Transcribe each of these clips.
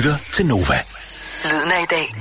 lytter til Nova. Lyden af i dag.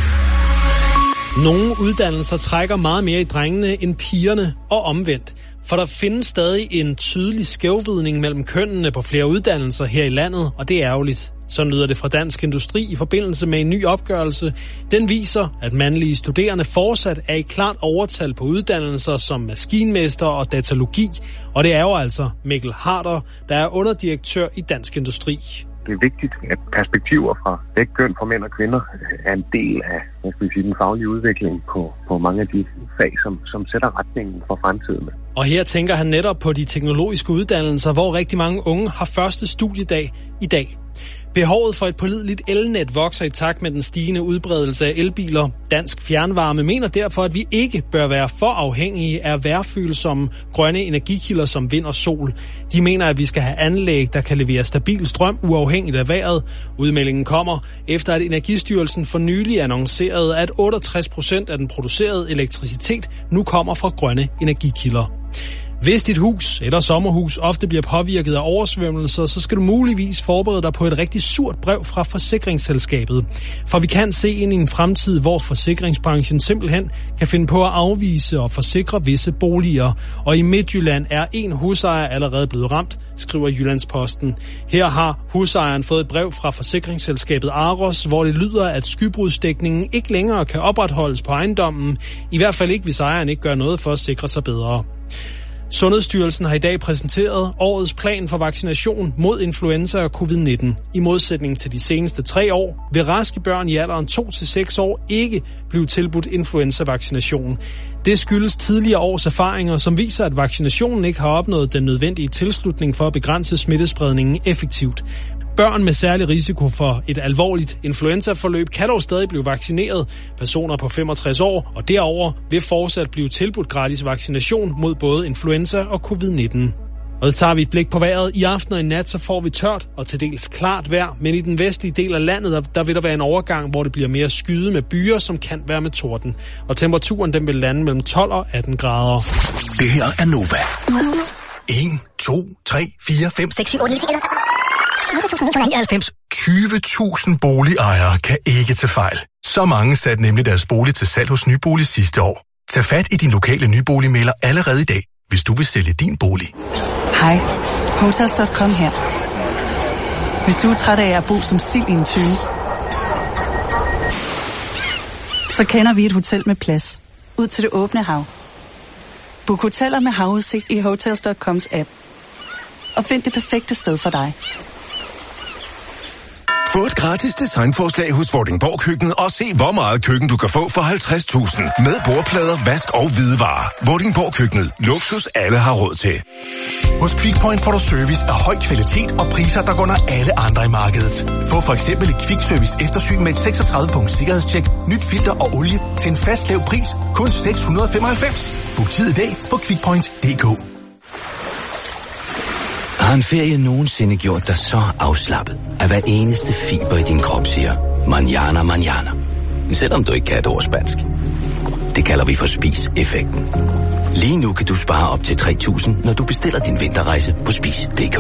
Nogle uddannelser trækker meget mere i drengene end pigerne og omvendt. For der findes stadig en tydelig skævvridning mellem kønnene på flere uddannelser her i landet, og det er ærgerligt. Sådan lyder det fra Dansk Industri i forbindelse med en ny opgørelse. Den viser, at mandlige studerende fortsat er i klart overtal på uddannelser som maskinmester og datalogi. Og det er jo altså Mikkel Harder, der er underdirektør i Dansk Industri. Det er vigtigt, at perspektiver fra begge køn for mænd og kvinder er en del af den faglige udvikling på mange af de fag, som sætter retningen for fremtiden. Og her tænker han netop på de teknologiske uddannelser, hvor rigtig mange unge har første studiedag i dag. Behovet for et pålideligt elnet vokser i takt med den stigende udbredelse af elbiler. Dansk Fjernvarme mener derfor, at vi ikke bør være for afhængige af vejrfølsomme grønne energikilder som vind og sol. De mener, at vi skal have anlæg, der kan levere stabil strøm uafhængigt af vejret. Udmeldingen kommer efter, at Energistyrelsen for nylig annoncerede, at 68% af den producerede elektricitet nu kommer fra grønne energikilder. Hvis dit hus eller sommerhus ofte bliver påvirket af oversvømmelser, så skal du muligvis forberede dig på et rigtig surt brev fra forsikringsselskabet. For vi kan se ind i en fremtid, hvor forsikringsbranchen simpelthen kan finde på at afvise og forsikre visse boliger. Og i Midtjylland er en husejer allerede blevet ramt, skriver Jyllandsposten. Her har husejeren fået et brev fra forsikringsselskabet Aros, hvor det lyder, at skybrudsdækningen ikke længere kan opretholdes på ejendommen. I hvert fald ikke, hvis ejeren ikke gør noget for at sikre sig bedre. Sundhedsstyrelsen har i dag præsenteret årets plan for vaccination mod influenza og covid-19. I modsætning til de seneste 3 år vil raske børn i alderen 2-6 år ikke blive tilbudt influenza-vaccination. Det skyldes tidligere års erfaringer, som viser, at vaccinationen ikke har opnået den nødvendige tilslutning for at begrænse smittespredningen effektivt. Børn med særlig risiko for et alvorligt influenzaforløb kan dog stadig blive vaccineret. Personer på 65 år og derover vil fortsat blive tilbudt gratis vaccination mod både influenza og covid-19. Og så tager vi et blik på vejret. I aften og i nat så får vi tørt og til dels klart vejr, men i den vestlige del af landet, der vil der være en overgang, hvor det bliver mere skyet med byer, som kan være med torden. Og temperaturen den vil lande mellem 12 og 18 grader. Det her er Nova. 1, 2, 3, 4, 5, 6, 7, 8, 9, 10, 20.000 boligejere kan ikke tage fejl. Så mange satte nemlig deres bolig til salg hos Nybolig sidste år. Tag fat i din lokale nyboligmægler allerede i dag, hvis du vil sælge din bolig. Hej, Hotels.com her. Hvis du er træt af at bo som sild i en tønde, så kender vi et hotel med plads ud til det åbne hav. Book hoteller med havudsigt i Hotels.coms app. Og find det perfekte sted for dig. Få et gratis designforslag hos Vordingborg Køkkenet og se, hvor meget køkken du kan få for 50.000. Med bordplader, vask og hvidevarer. Vordingborg Køkkenet. Luksus alle har råd til. Hos Quickpoint får du service af høj kvalitet og priser, der går under alle andre i markedet. Få for eksempel et Quick-service eftersyn med et 36-punkt sikkerhedstjek, nyt filter og olie til en fast lav pris, kun 695. Book tid i dag på quickpoint.dk. Har en ferie nogensinde gjort dig så afslappet, at hver eneste fiber i din krop siger, mañana, mañana. Selvom du ikke kan et ord spansk. Det kalder vi for spis-effekten. Lige nu kan du spare op til 3.000, når du bestiller din vinterrejse på spis.dk.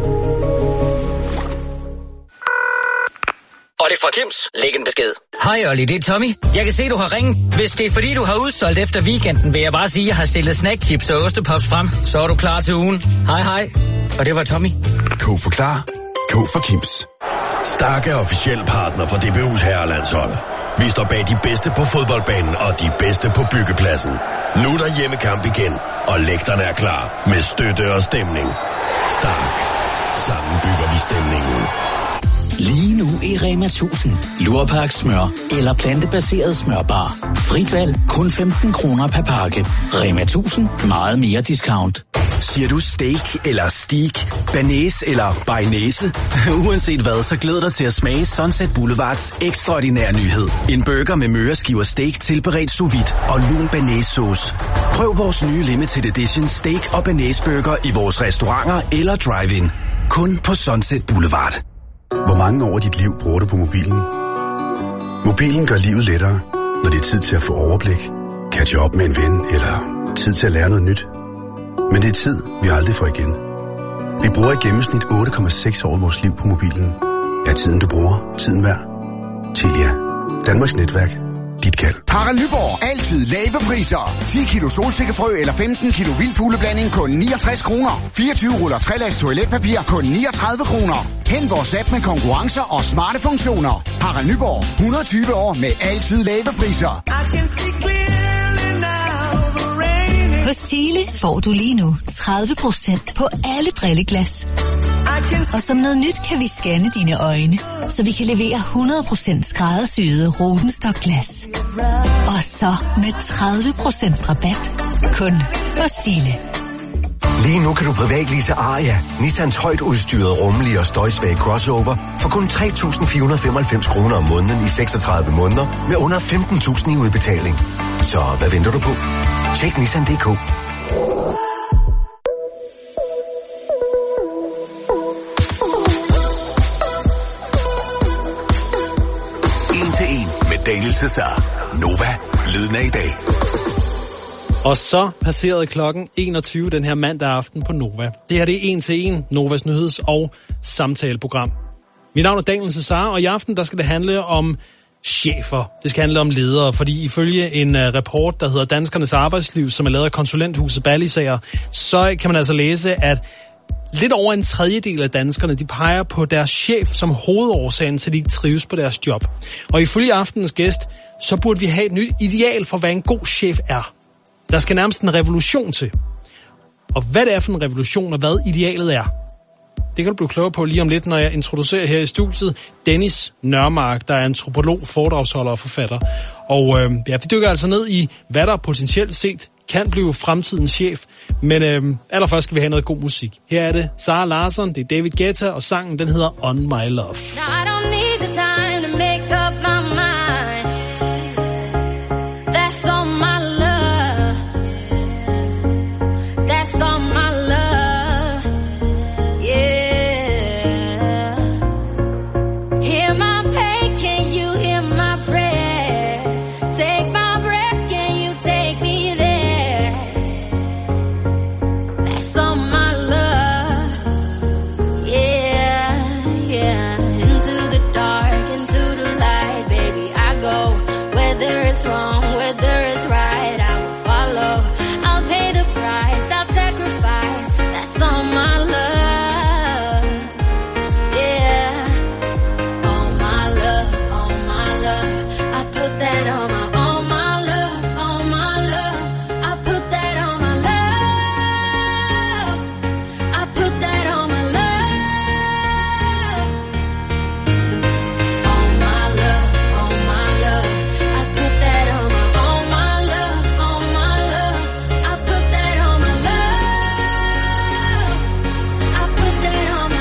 Olli fra Kims, læg en besked. Hej Olli, det er Tommy. Jeg kan se, du har ringet. Hvis det er fordi, du har udsolgt efter weekenden, vil jeg bare sige, at jeg har stillet snackchips og ostepops frem. Så er du klar til ugen. Hej hej. Og det var Tommy. K for klar. K for Kims. Stark er officiel partner for DBU's herrelandshold. Vi står bag de bedste på fodboldbanen og de bedste på byggepladsen. Nu er der hjemmekamp igen, og lægterne er klar med støtte og stemning. Stark. Sammen bygger vi stemningen. Lige nu i Rema 1000. Lurpak smør eller plantebaseret smørbar. Frit valg, kun 15 kroner per pakke. Rema 1000, meget mere discount. Siger du steak eller steak, banæs eller bearnaise? Uanset hvad, så glæder dig til at smage Sunset Boulevards ekstraordinære nyhed. En burger med møreskiver steak tilberedt sous vide og lun banæssauce. Prøv vores nye limited edition steak og banæsburger i vores restauranter eller drive-in. Kun på Sunset Boulevard. Hvor mange år af dit liv bruger du på mobilen? Mobilen gør livet lettere, når det er tid til at få overblik, catche op med en ven eller tid til at lære noget nyt. Men det er tid, vi aldrig får igen. Vi bruger i gennemsnit 8,6 år af vores liv på mobilen. er tiden, du bruger. Tiden værd. Telia. Danmarks netværk. Dit kald. Harald Nyborg. Altid lave priser. 10 kilo solsikkefrø eller 15 kilo vildfugleblanding kun 69 kroner. 24 ruller trælags toiletpapir kun 39 kroner. Hent vores app med konkurrencer og smarte funktioner. Harald Nyborg. 120 år med altid lave priser. Hos Thiele får du lige nu 30% på alle brilleglas. Og som noget nyt kan vi scanne dine øjne, så vi kan levere 100% skræddersyede Rodenstock-glas. Og så med 30% rabat. Kun hos Thiele. Lige nu kan du privatlease Aria, Nissans højt udstyrede, rummelige og støjsvage crossover, for kun 3.495 kroner om måneden i 36 måneder, med under 15.000 i udbetaling. Så hvad venter du på? Tjek Nissan.dk. Med Daniel Cesar. Nova. Lyden af i dag. Og så passerede klokken 21 den her mandag aften på Nova. Det her det er 1 til 1, Novas nyheds- og samtaleprogram. Mit navn er Daniel Cesar, og i aften der skal det handle om chefer. Det skal handle om ledere, fordi ifølge en rapport, der hedder Danskernes Arbejdsliv, som er lavet af konsulenthuset Ballisager, så kan man altså læse, at lidt over en tredjedel af danskerne, de peger på deres chef som hovedårsagen til, at de ikke trives på deres job. Og ifølge aftenens gæst, så burde vi have et nyt ideal for, hvad en god chef er. Der skal nærmest en revolution til. Og hvad det er for en revolution, og hvad idealet er, det kan du blive klogere på lige om lidt, når jeg introducerer her i studiet Dennis Nørmark, der er antropolog, foredragsholder og forfatter. Og vi dykker altså ned i, hvad der potentielt set kan blive fremtidens chef. Men allerførst skal vi have noget god musik. Her er det Sara Larsson, det er David Guetta, og sangen den hedder On My Love. I don't need the time to make up my mind. That's on my love. That's on my love. Yeah. Hear my pain, can you hear my prayer? Take my breath, can you take me there? That's on my love. Yeah, yeah. Into the dark, into the light, baby, I go. Whether it's wrong, whether it's right, I will follow. I'll pay the price, I'll sacrifice. That's on my love. Yeah. On my love, on my love. I put that on my love, on my love. I put that on my love. I put that on my love. On my love, on my love. I put that on my love, on my love. I put that on my love. I put that on my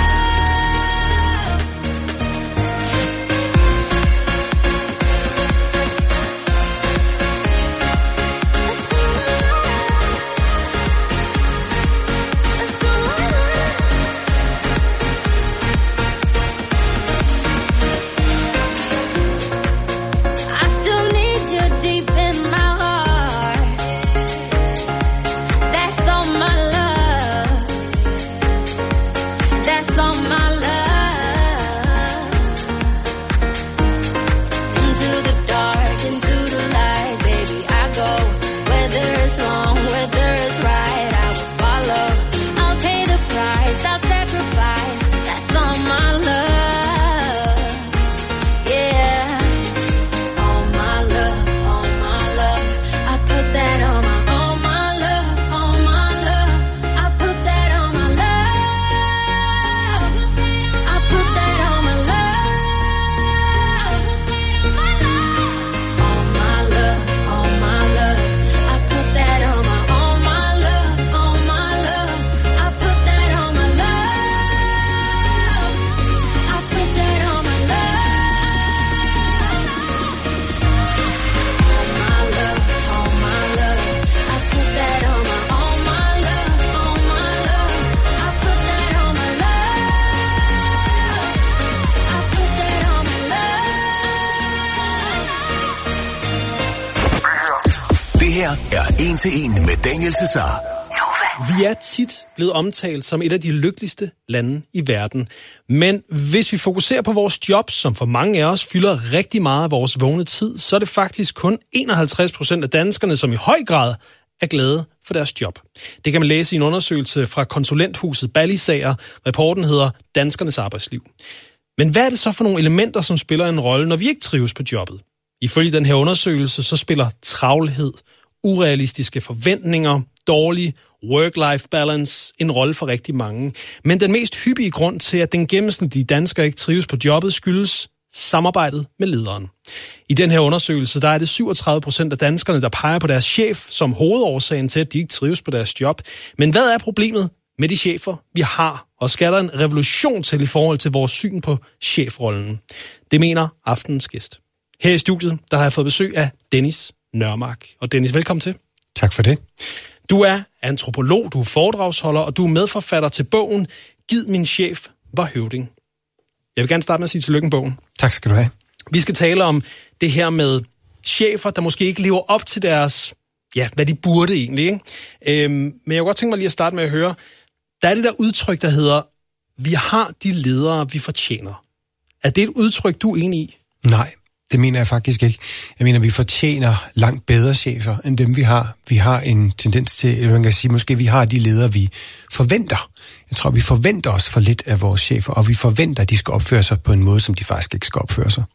I still need you deep in my heart. That's on my love. That's on my love. Into the dark, into the light, baby, I go. Whether it's wrong, whether it's right, I will follow. I'll pay the price, I'll sacrifice. That's on my love. Yeah. On my love, on my love. I put that on my love, on my love. I put that on my love. I put that on my love. On my love, on my love. I put that on my love, on my love. I put that on my love. I put that on my love. On my love, on my love. I put that on my love, on my love. I put that on my love. I put that on my love. Det her er 1 til 1 med Daniel Cesar. Nova. Vi er tit blevet omtalt som et af de lykkeligste lande i verden. Men hvis vi fokuserer på vores jobs, som for mange af os fylder rigtig meget af vores vågne tid, så er det faktisk kun 51% af danskerne, som i høj grad er glade for deres job. Det kan man læse i en undersøgelse fra konsulenthuset Ballisager. Rapporten hedder Danskernes arbejdsliv. Men hvad er det så for nogle elementer, som spiller en rolle, når vi ikke trives på jobbet? Ifølge den her undersøgelse, så spiller travlhed, urealistiske forventninger, dårlig work-life balance en rolle for rigtig mange. Men den mest hyppige grund til, at den gennemsnitlige dansker ikke trives på jobbet, skyldes samarbejdet med lederen. I den her undersøgelse, der er det 37% af danskerne, der peger på deres chef som hovedårsagen til, at de ikke trives på deres job. Men hvad er problemet med de chefer, vi har? Og skal der en revolution til i forhold til vores syn på chefrollen? Det mener aftenens gæst. Her i studiet, der har jeg fået besøg af Dennis Nørmark. Og Dennis, velkommen til. Tak for det. Du er antropolog, du er foredragsholder, og du er medforfatter til bogen Gid min chef var høvding. Jeg vil gerne starte med at sige tillykke med bogen. Tak skal du have. Vi skal tale om det her med chefer, der måske ikke lever op til deres, hvad de burde egentlig, ikke? Men jeg kunne godt tænke mig lige at starte med at høre, der er det der udtryk, der hedder, vi har de ledere, vi fortjener. Er det et udtryk, du er enig i? Nej. Det mener jeg faktisk ikke. Jeg mener, vi fortjener langt bedre chefer, end dem vi har. Vi har en tendens til, eller man kan sige, måske vi har de ledere, vi forventer. Jeg tror, vi forventer os for lidt af vores chefer, og vi forventer, at de skal opføre sig på en måde, som de faktisk ikke skal opføre sig.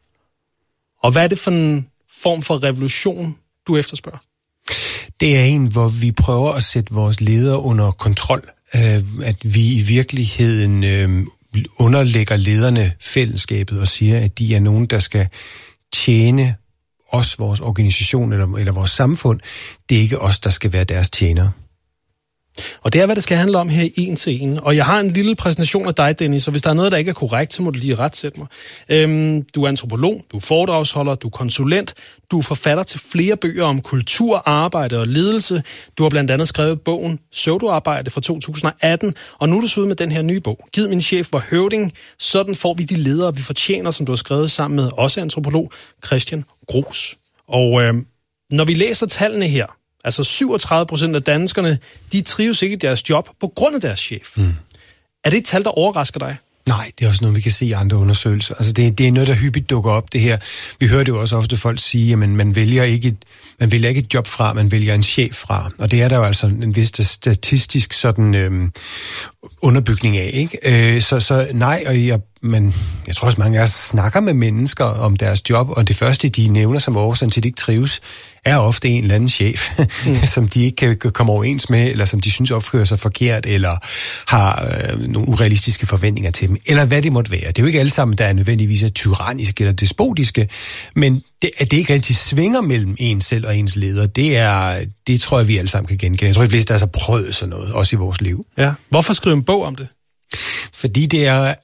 Og hvad er det for en form for revolution, du efterspørger? Det er en, hvor vi prøver at sætte vores ledere under kontrol. At vi i virkeligheden underlægger lederne fællesskabet og siger, at de er nogen, der skal tjene os, vores organisation eller vores samfund. Det er ikke os, der skal være deres tjenere. Og det er, hvad det skal handle om her i En til En. Og jeg har en lille præsentation af dig, Dennis, så hvis der er noget, der ikke er korrekt, så må du lige retsætte mig. Du er antropolog, du er foredragsholder, du er konsulent, du er forfatter til flere bøger om kultur, arbejde og ledelse. Du har blandt andet skrevet bogen Pseudoarbejde fra 2018, og nu er du så ude med den her nye bog. Gid min chef var høvding, sådan får vi de ledere, vi fortjener, som du har skrevet sammen med også antropolog Christian Gros. Og når vi læser tallene her, altså 37% af danskerne, de trives ikke i deres job på grund af deres chef. Er det et tal, der overrasker dig? Nej, det er også noget, vi kan se i andre undersøgelser. Altså det er noget, der hyppigt dukker op, det her. Vi hører det jo også ofte folk sige, at man vælger ikke et job fra, man vælger en chef fra. Og det er der jo altså en vis statistisk sådan underbygning af, ikke? Så nej, og jeg tror også, mange af os snakker med mennesker om deres job, og det første, de nævner som årsagen til, at de ikke trives, er ofte en eller anden chef, som de ikke kan komme overens med, eller som de synes opfører sig forkert, eller har nogle urealistiske forventninger til dem, eller hvad det måtte være. Det er jo ikke alle sammen, der er nødvendigvis tyranniske eller despotiske, men at det ikke rigtig svinger mellem en selv og ens leder, det tror jeg, vi alle sammen kan genkende. Jeg tror, de fleste har prøvet sådan noget, også i vores liv. Ja. Hvorfor skrive en bog om det? Fordi det er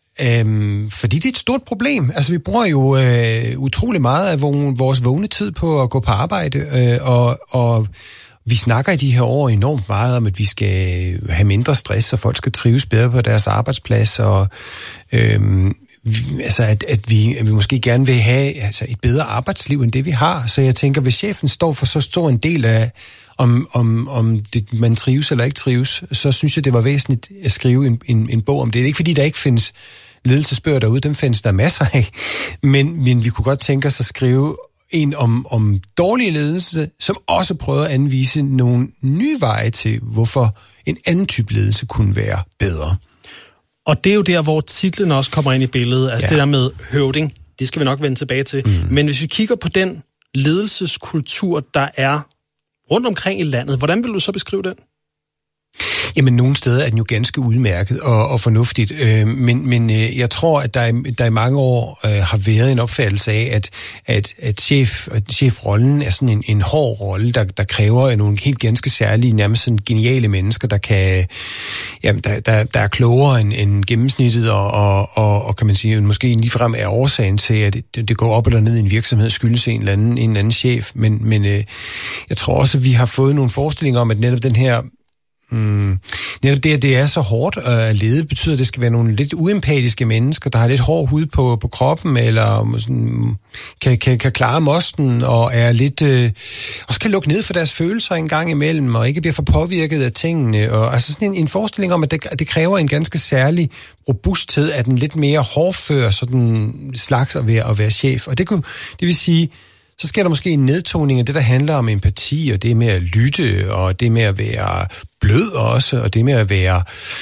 et stort problem. Altså, vi bruger jo utrolig meget af vores vågne tid på at gå på arbejde, og vi snakker i de her år enormt meget om, at vi skal have mindre stress, og folk skal trives bedre på deres arbejdsplads, og at vi måske gerne vil have et bedre arbejdsliv, end det vi har. Så jeg tænker, hvis chefen står for så stor en del af, om det, man trives eller ikke trives, så synes jeg, det var væsentligt at skrive en bog om det. Det er ikke, fordi der ikke findes ledelsesbøger derude, dem findes der masser af, men vi kunne godt tænke os at skrive en om dårlig ledelse, som også prøver at anvise nogle nye veje til, hvorfor en anden type ledelse kunne være bedre. Og det er jo der, hvor titlen også kommer ind i billedet. Altså det der med høvding, det skal vi nok vende tilbage til. Men hvis vi kigger på den ledelseskultur, der er rundt omkring i landet, hvordan vil du så beskrive den? Jamen, nogle steder er den jo ganske udmærket og fornuftigt, men jeg tror, at der i mange år har været en opfattelse af, at chefrollen er sådan en hård rolle, der kræver nogle helt ganske særlige, nærmest sådan geniale mennesker, der kan, der er klogere end gennemsnittet, og kan man sige, måske ligefrem er årsagen til, at det går op eller ned i en virksomhed, skyldes en eller anden chef, men jeg tror også, at vi har fået nogle forestillinger om, at netop den her Det er så hårdt at lede, betyder, at det skal være nogle lidt uempatiske mennesker, der har lidt hård hud på kroppen, eller sådan, kan klare mosten, og er lidt også kan lukke ned for deres følelser en gang imellem, og ikke bliver for påvirket af tingene. Og altså sådan en forestilling om, at det kræver en ganske særlig robusthed af den lidt mere hårdfør sådan slags at være chef. Og det vil sige, så sker der måske en nedtoning af det, der handler om empati, og det med at lytte, og det med at være blød også, og det med at være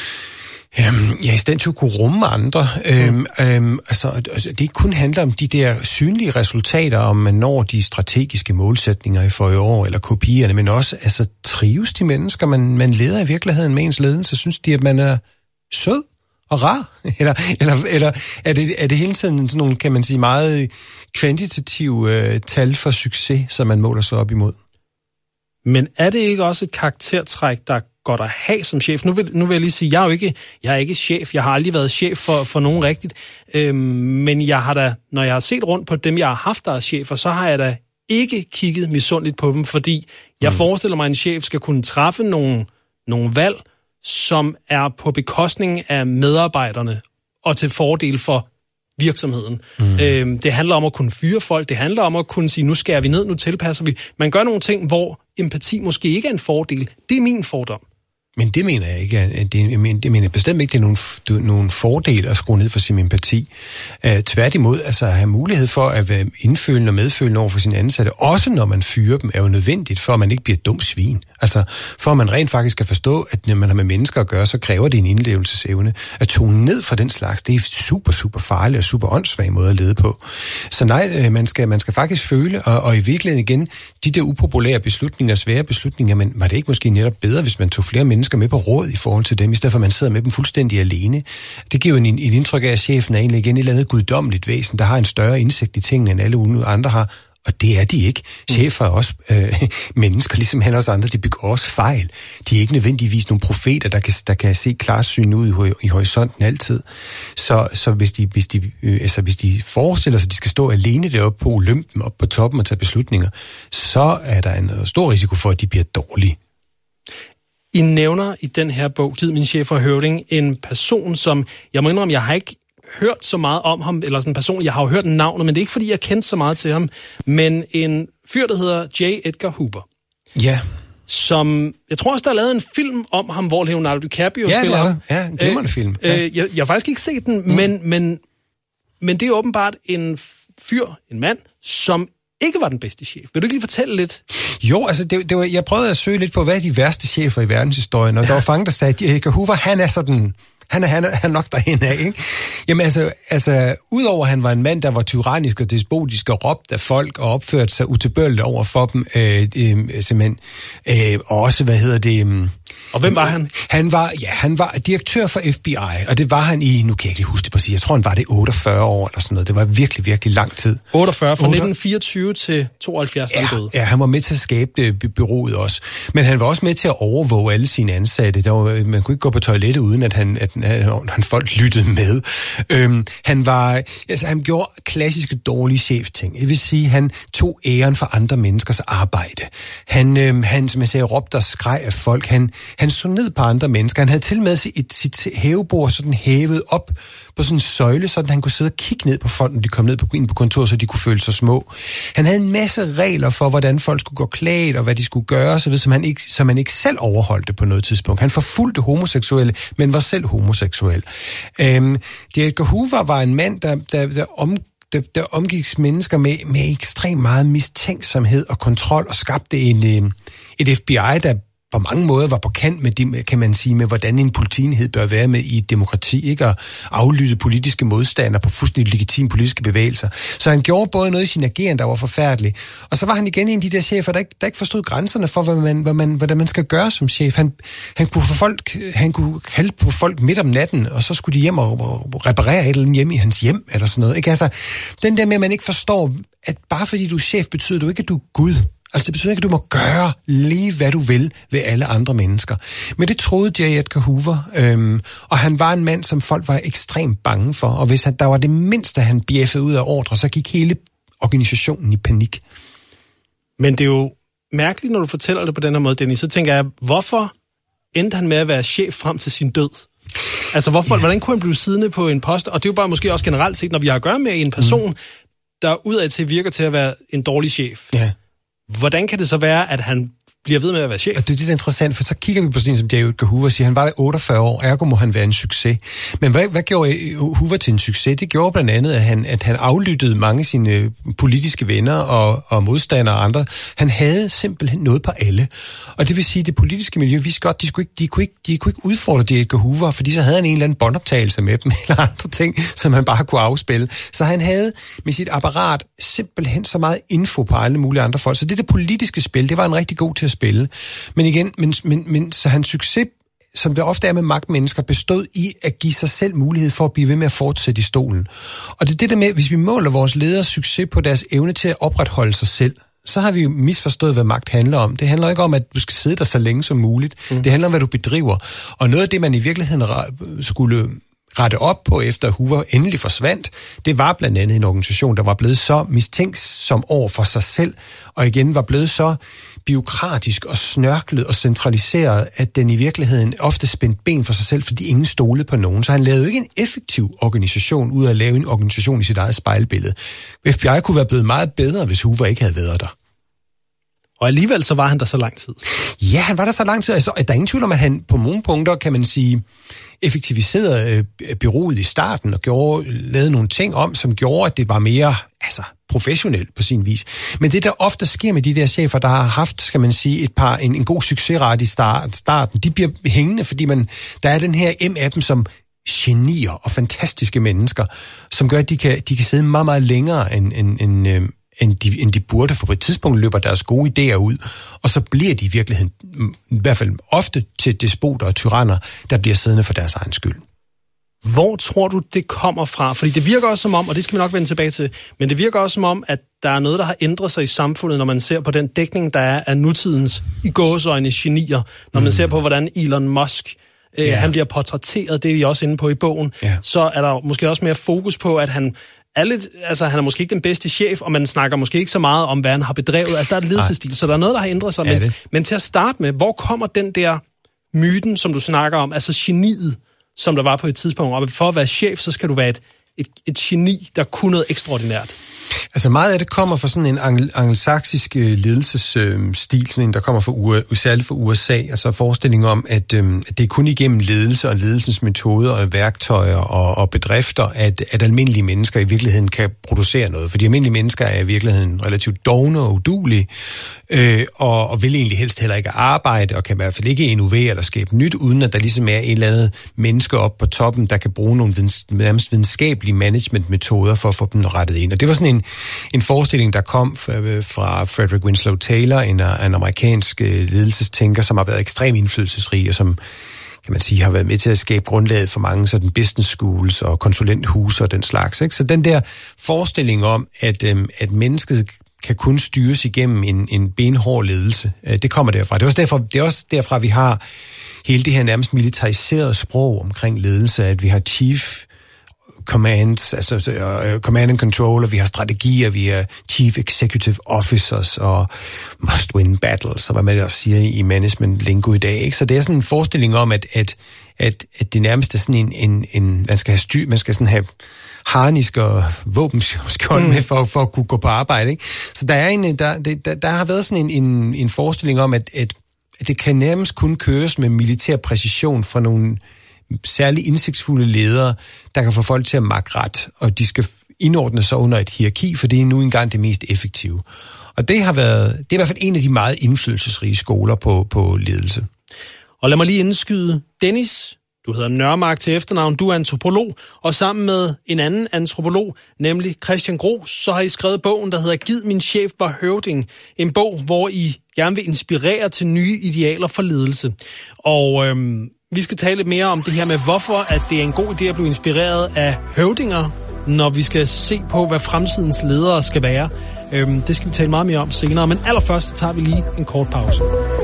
i stand til at kunne rumme andre. Altså, det ikke kun handler om de der synlige resultater, om man når de strategiske målsætninger i for i år, eller kopierne, men også altså, trives de mennesker, man leder i virkeligheden med ens ledelse. Synes de, at man er sød og rar? Eller er det hele tiden sådan nogle, kan man sige, meget kvantitative tal for succes, som man måler sig op imod? Men er det ikke også et karaktertræk, der godt at have som chef? Nu vil jeg lige sige, jeg er ikke chef. Jeg har aldrig været chef for nogen rigtigt. Men jeg har da, når jeg har set rundt på dem, jeg har haft, der er chefer, så har jeg da ikke kigget misundeligt på dem, fordi jeg forestiller mig, at en chef skal kunne træffe nogle valg, som er på bekostning af medarbejderne og til fordel for virksomheden. Det handler om at kunne fyre folk, det handler om at kunne sige, nu skærer vi ned, nu tilpasser vi. Man gør nogle ting, hvor empati måske ikke er en fordel. Det er min fordom. Men det mener jeg ikke. Det mener bestemt ikke, det er nogen fordel at skrue ned for sin empati. Tværtimod, altså at have mulighed for at være indfølende og medfølende over for sine ansatte, også når man fyrer dem, er jo nødvendigt, for at man ikke bliver dum svin. Altså, for at man rent faktisk kan forstå, at når man har med mennesker at gøre, så kræver det en indlevelsesevne. At tone ned for den slags, det er super, super farligt og super åndssvag måde at lede på. Så nej, man skal faktisk føle, og i virkeligheden igen, de der upopulære beslutninger, svære beslutninger, men var det ikke måske netop bedre, hvis man tog flere mennesker med på råd i forhold til dem, i stedet for at man sidder med dem fuldstændig alene. Det giver jo et indtryk af, at chefen er egentlig igen et eller andet guddommeligt væsen, der har en større indsigt i tingene, end alle andre har. Og det er de ikke. Chefer er også mennesker, ligesom han også andre, de begår også fejl. De er ikke nødvendigvis nogle profeter, der kan se klarsyn ud i horisonten altid. Så hvis de forestiller sig, at de skal stå alene deroppe på Olympen, op på toppen og tage beslutninger, så er der en stor risiko for, at de bliver dårlige. I nævner i den her bog, Gid min chef og høvding, en person, som, jeg må indrømme, jeg har ikke hørt så meget om ham, eller sådan en person, jeg har jo hørt navnet, men det er ikke fordi, jeg kendte så meget til ham, men en fyr, der hedder J. Edgar Hoover. Ja. Som, jeg tror også, der er lavet en film om ham, hvor Leonardo DiCaprio spiller ham. Ja, en glimrende film. Ja. Jeg har faktisk ikke set den, men det er åbenbart en mand, som ikke var den bedste chef. Vil du ikke lige fortælle lidt? Jo, altså jeg prøvede at søge lidt på, hvad er de værste chefer i verdenshistorien, og der var fange, der sagde, at Edgar Hoover, han er sådan... Han er nok derhen af, ikke? Jamen altså, udover at han var en mand, der var tyrannisk og despotisk og råbt af folk og opførte sig utilbørligt over for dem, simpelthen. Og også, og hvem var han? Han var direktør for FBI, og det var han i, nu kan jeg ikke lige huske det præcis, jeg tror han var det 48 år eller sådan noget. Det var virkelig, virkelig lang tid. 48, fra 1924 til 72, han døde. Ja, han var med til at skabe bureauet også. Men han var også med til at overvåge alle sine ansatte. Man kunne ikke gå på toilettet uden, at han folk lyttede med. Han gjorde klassiske dårlige chefting. Det vil sige, han tog æren for andre menneskers arbejde. Han som jeg sagde, råbte og skreg af folk. Han så ned på andre mennesker. Han havde til med sit hævebord sådan hævet op på sådan en søjle, så han kunne sidde og kigge ned på folk, når de kom ned ind på kontoret, så de kunne føle sig små. Han havde en masse regler for, hvordan folk skulle gå klædt, og hvad de skulle gøre, så som han ikke selv overholdte på noget tidspunkt. Han forfulgte homoseksuelle, men var selv homoseksuel. Edgar Hoover var en mand, der omgik mennesker med ekstremt meget mistænksomhed og kontrol, og skabte et FBI, der på mange måder var på kant med det, kan man sige, med hvordan en politienhed bør være med i et demokrati, ikke? Og aflytte politiske modstandere på fuldstændig legitime politiske bevægelser. Så han gjorde både noget i sin ageren, der var forfærdelig, og så var han igen en af de der chefer, der ikke forstod grænserne for, hvad man skal gøre som chef. Han kunne kalde på folk midt om natten, og så skulle de hjem og reparere et eller andet hjemme i hans hjem, eller sådan noget. Ikke? Altså, den der med, at man ikke forstår, at bare fordi du er chef, betyder du ikke, at du er Gud. Altså det betyder ikke, at du må gøre lige, hvad du vil ved alle andre mennesker. Men det troede J. Edgar Hoover, og han var en mand, som folk var ekstremt bange for. Og hvis der var det mindste, han bjeffede ud af ordre, så gik hele organisationen i panik. Men det er jo mærkeligt, når du fortæller det på den her måde, Dennis. Så tænker jeg, hvorfor endte han med at være chef frem til sin død? Altså, hvordan kunne han blive siddende på en post? Og det er jo bare måske også generelt set, når vi har at gøre med en person, der udad til virker til at være en dårlig chef. Ja. Hvordan kan det så være, at han bliver ved med at være chef? Og det er det, der er interessant, for så kigger vi på sådan en som J. Edgar Hoover og siger, han var der 48 år, ergo må han være en succes. Men hvad gjorde Hoover til en succes? Det gjorde blandt andet, at han aflyttede mange af sine politiske venner og modstandere og andre. Han havde simpelthen noget på alle. Og det vil sige, at det politiske miljø vidste godt, de kunne ikke udfordre J. Edgar Hoover, fordi så havde han en eller anden båndoptagelse med dem, eller andre ting, som han bare kunne afspille. Så han havde med sit apparat simpelthen så meget info på alle mulige andre folk. Så det politiske spil, det var en rigtig god til at spille. Men igen, så hans succes, som det ofte er med magtmennesker, bestod i at give sig selv mulighed for at blive ved med at fortsætte i stolen. Og det er det der med, hvis vi måler vores leders succes på deres evne til at opretholde sig selv, så har vi jo misforstået, hvad magt handler om. Det handler ikke om, at du skal sidde der så længe som muligt. Det handler om, hvad du bedriver. Og noget af det, man i virkeligheden skulle rette op på, efter Hoover endelig forsvandt, det var blandt andet en organisation, der var blevet så mistænksom over for sig selv, og igen var blevet så bureaukratisk og snørklet og centraliseret, at den i virkeligheden ofte spændte ben for sig selv, fordi ingen stolede på nogen. Så han lavede jo ikke en effektiv organisation ud af at lave en organisation i sit eget spejlbillede. FBI kunne være blevet meget bedre, hvis Hoover ikke havde været der. Og alligevel så var han der så lang tid. Ja, han var der så lang tid. Altså, der er ingen tvivl om, at han på nogle punkter, kan man sige, effektiviserede bureauet i starten og lavede nogle ting om, som gjorde, at det var mere professionelt på sin vis. Men det, der ofte sker med de der chefer, der har haft, skal man sige, en god succesrate i starten, de bliver hængende, fordi der er den her af dem som genier og fantastiske mennesker, som gør, at de kan sidde meget, meget længere end de burde, for på et tidspunkt løber deres gode idéer ud, og så bliver de i virkeligheden, i hvert fald ofte, til despoter og tyranner, der bliver siddende for deres egen skyld. Hvor tror du, det kommer fra? Fordi det virker også som om, og det skal vi nok vende tilbage til, men det virker også som om, at der er noget, der har ændret sig i samfundet, når man ser på den dækning, der er af nutidens i gåseøjne genier, når man ser på, hvordan Elon Musk han bliver portrætteret, det er vi også inde på i bogen, så er der måske også mere fokus på, at han han er måske ikke den bedste chef, og man snakker måske ikke så meget om, hvad han har bedrevet. Altså, der er et ledelsesstil, så der er noget, der har ændret sig. Men til at starte med, hvor kommer den der myten, som du snakker om, altså geniet, som der var på et tidspunkt, og for at være chef, så skal du være et geni, der kunne noget ekstraordinært? Altså meget af det kommer fra sådan en angelsaksisk ledelsesstil, sådan en, der kommer særligt fra USA, altså forestilling om, at det er kun igennem ledelse og ledelsens metoder og værktøjer og bedrifter, at almindelige mennesker i virkeligheden kan producere noget. For de almindelige mennesker er i virkeligheden relativt dovne og uduelige, og vil egentlig helst heller ikke arbejde, og kan i hvert fald ikke innovere eller skabe nyt, uden at der ligesom er en eller anden menneske oppe på toppen, der kan bruge nogle nærmest videnskabelige managementmetoder for at få dem rettet ind. Og det var sådan en forestilling, der kom fra Frederick Winslow Taylor, en amerikansk ledelsestænker, som har været ekstremt indflydelsesrig, og som, kan man sige, har været med til at skabe grundlaget for mange sådan business schools og konsulenthuse og den slags. Ikke? Så den der forestilling om, at mennesket kan kun styres igennem en benhård ledelse, det kommer derfra. Det er også derfra, vi har hele det her nærmest militariserede sprog omkring ledelse, at vi har chief commands, altså command and control, og vi har strategier, vi har chief executive officers og must win battles, og hvad man også siger i management lingo i dag. Ikke? Så det er sådan en forestilling om, at det nærmest er sådan en man skal have man skal sådan have harnisk og våbenskjold med for at kunne gå på arbejde. Ikke? Så der har været sådan en forestilling om, at det kan nærmest kun køres med militær præcision fra nogle særligt indsigtsfulde ledere, der kan få folk til at makke ret, og de skal indordne sig under et hierarki, for det er nu engang det mest effektive. Og det er i hvert fald en af de meget indflydelsesrige skoler på ledelse. Og lad mig lige indskyde, Dennis, du hedder Nørmark til efternavn, du er antropolog, og sammen med en anden antropolog, nemlig Christian Gros, så har I skrevet bogen, der hedder Gid min chef var høvding. En bog, hvor I gerne vil inspirere til nye idealer for ledelse. Og vi skal tale lidt mere om det her med, hvorfor at det er en god idé at blive inspireret af høvdinger, når vi skal se på, hvad fremtidens ledere skal være. Det skal vi tale meget mere om senere, men allerførst tager vi lige en kort pause.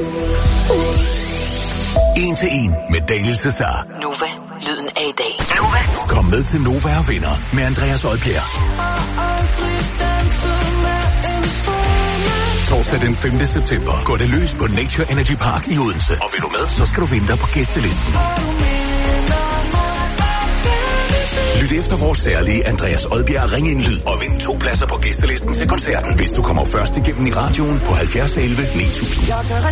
1 til 1 med Daniel Cesar. Nova, lyden af i dag. Nova. Kom med til Nova og vinder med Andreas Odbjerg. Torsdag den 5. september går det løs på Nature Energy Park i Odense. Og vil du med, så skal du vinde dig på gæstelisten. Lyt efter vores særlige Andreas Odbjerg Ring en lyd og vind 2 pladser på gæstelisten til koncerten, hvis du kommer først igennem i radioen på 70 11 9000.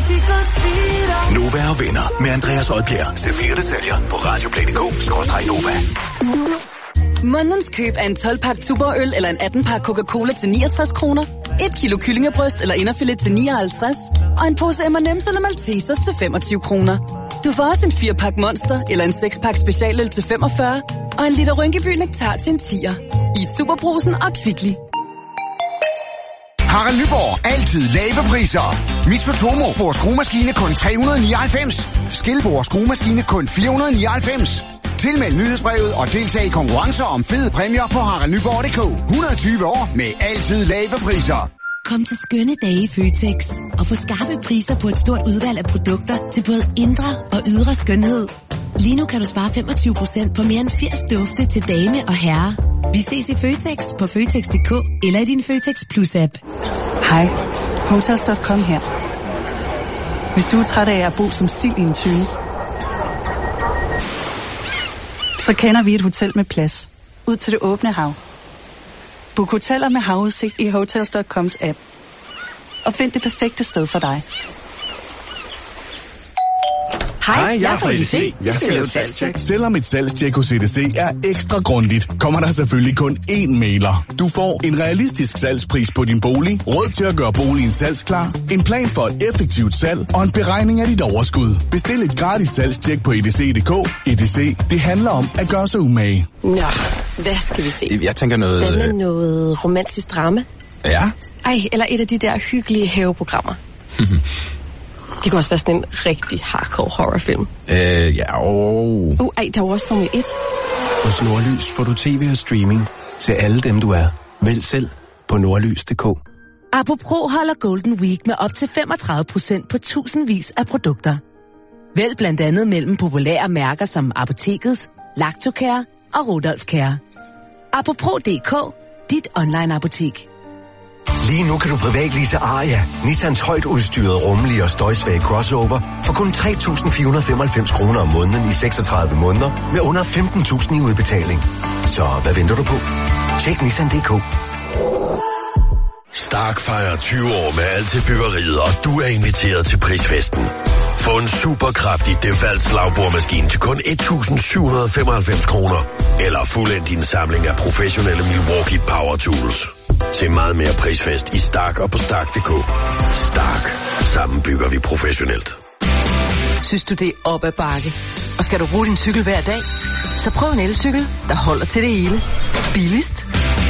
Nova og venner med Andreas Odbjerg. Se flere detaljer på radioplay.dk/Nova. Månedens køb af en 12-pakke Tuborg-øl eller en 18-pakke Coca-Cola til 69 kroner, 1 kilo kyllingebryst eller inderfilet til 59, og en pose M&M's eller Maltesers til 25 kroner. Du får også en 4-pakke Monster eller en 6-pakke specialøl til 45, og en liter Rynkeby Nektar til en 10'er. I Superbrusen og Kvickly. Harald Nyborg. Altid lave priser. Mitsutomo bord skruemaskine kun 399. Skilbord skruemaskine kun 499. Tilmeld nyhedsbrevet og deltag i konkurrencer om fede præmier på haraldnyborg.dk. 120 år med altid lave priser. Kom til skønne dage i Føtex og få skarpe priser på et stort udvalg af produkter til både indre og ydre skønhed. Lige nu kan du spare 25% på mere end 80 dufte til dame og herre. Vi ses i Føtex på Føtex.dk eller i din Føtex Plus-app. Hej, Hotels.com her. Hvis du er træt af at bo som sild i en tønde, så kender vi et hotel med plads ud til det åbne hav. Book hoteller med havudsigt i Hotels.coms app. Og find det perfekte sted for dig. Hej, jeg er fra EDC. Jeg skal lave et salgstjek. Selvom et salgstjek hos EDC er ekstra grundigt, kommer der selvfølgelig kun én mailer. Du får en realistisk salgspris på din bolig, råd til at gøre boligen salgsklar, en plan for et effektivt salg og en beregning af dit overskud. Bestil et gratis salgstjek på edc.dk. EDC, det handler om at gøre sig umage. Nå, hvad skal vi se? Jeg tænker noget... Hvad med noget romantisk drama? Ja? Ej, eller et af de der hyggelige haveprogrammer. Det kan også være sådan en rigtig hardcore horrorfilm. Ja, Ej, der er også Formel 1. Hos Nordlys får du tv og streaming til alle dem, du er. Vælg selv på nordlys.dk. Apropos holder Golden Week med op til 35% på tusindvis af produkter. Vælg blandt andet mellem populære mærker som Apotekets, Lactocare og Rudolf Care. Apropos.dk, dit online-apotek. Lige nu kan du privatlease Aria, Nissans højt udstyrede, rummelige og støjsvage crossover, for kun 3.495 kroner om måneden i 36 måneder, med under 15.000 i udbetaling. Så hvad venter du på? Tjek Nissan.dk. Stark fejrer 20 år med alt til byggeriet, og du er inviteret til prisfesten. Få en superkraftig DeWalt slagbordmaskine til kun 1.795 kroner. Eller fuldend din samling af professionelle Milwaukee Power Tools. Se meget mere prisfest i Stark og på Stark.dk. Stark. Sammen bygger vi professionelt. Synes du, det er op ad bakke? Og skal du bruge din cykel hver dag? Så prøv en elcykel, der holder til det hele. Billigst.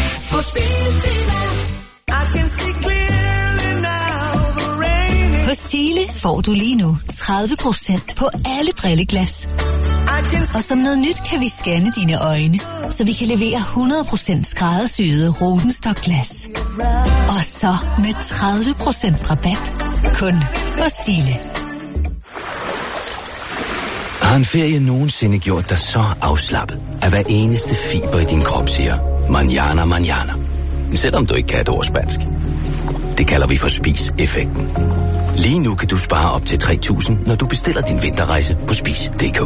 Hos Thiele får du lige nu 30% på alle brilleglas. Og som noget nyt kan vi scanne dine øjne, så vi kan levere 100% skræddersyede Rodenstock-glas. Og så med 30% rabat. Kun hos Thiele. Har en ferie nogensinde gjort dig så afslappet, at hver eneste fiber i din krop siger, manjana, manjana. Selvom du ikke kan et ord spansk. Det kalder vi for spis-effekten. Lige nu kan du spare op til 3.000, når du bestiller din vinterrejse på spis.dk.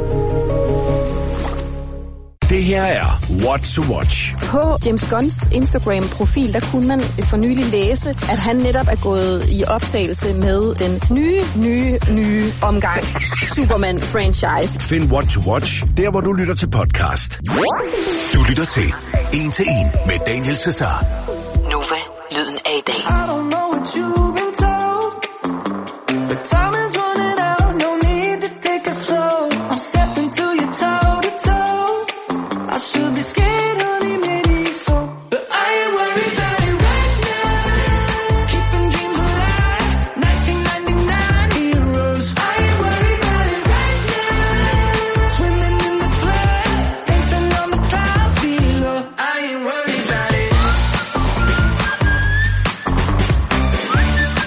Det her er What to Watch. På James Gunns Instagram-profil, der kunne man for nylig læse, at han netop er gået i optagelse med den nye omgang Superman-franchise. Find What to Watch, der hvor du lytter til podcast. Du lytter til En til En med Daniel Cesar. Nova, lyden af i dag. I don't know what you've been told, but time is running out, no need to take it slow. I'm stepping to your toe to toe. I should be scared, honey, maybe so, but I ain't worried about it right now. Keeping dreams alive, 1999 heroes. I ain't worried about it right now. Swimming in the flood, dancing on the cloud below. I ain't worried about it.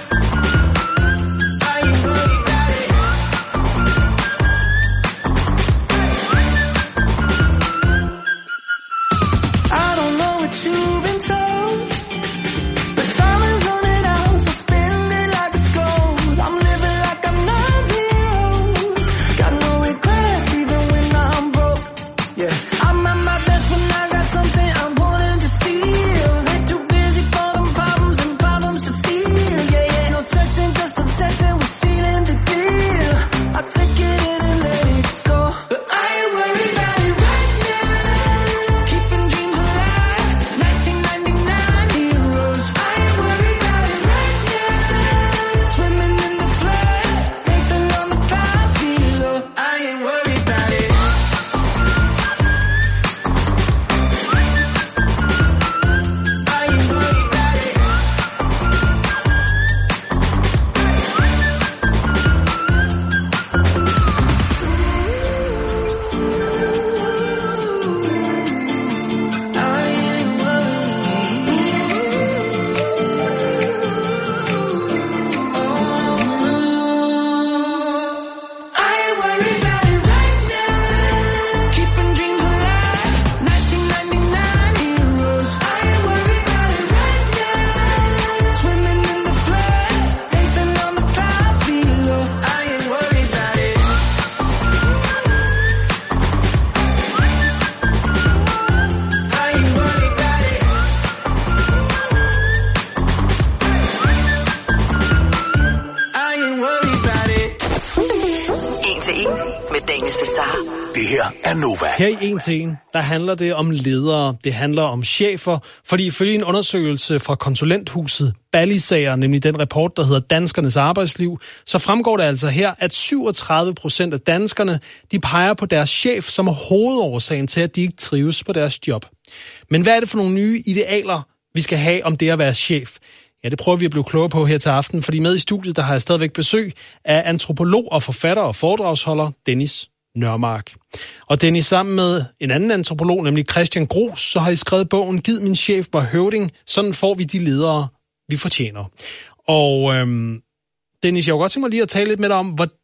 her er Nova. Her i En til En, der handler det om ledere, det handler om chefer, fordi ifølge en undersøgelse fra konsulenthuset Ballisager, nemlig den rapport, der hedder Danskernes Arbejdsliv, så fremgår det altså her, at 37% af danskerne, de peger på deres chef som hovedårsagen til, at de ikke trives på deres job. Men hvad er det for nogle nye idealer, vi skal have om det at være chef? Ja, det prøver vi at blive klogere på her til aften, fordi med i studiet, der har jeg stadigvæk besøg af antropolog og forfatter og foredragsholder Dennis Nørmark. Og Dennis, sammen med en anden antropolog, nemlig Christian Gros, så har I skrevet bogen Gid min chef var høvding, sådan får vi de ledere, vi fortjener. Og Dennis, jeg kunne godt tænke mig lige at tale lidt med dig om,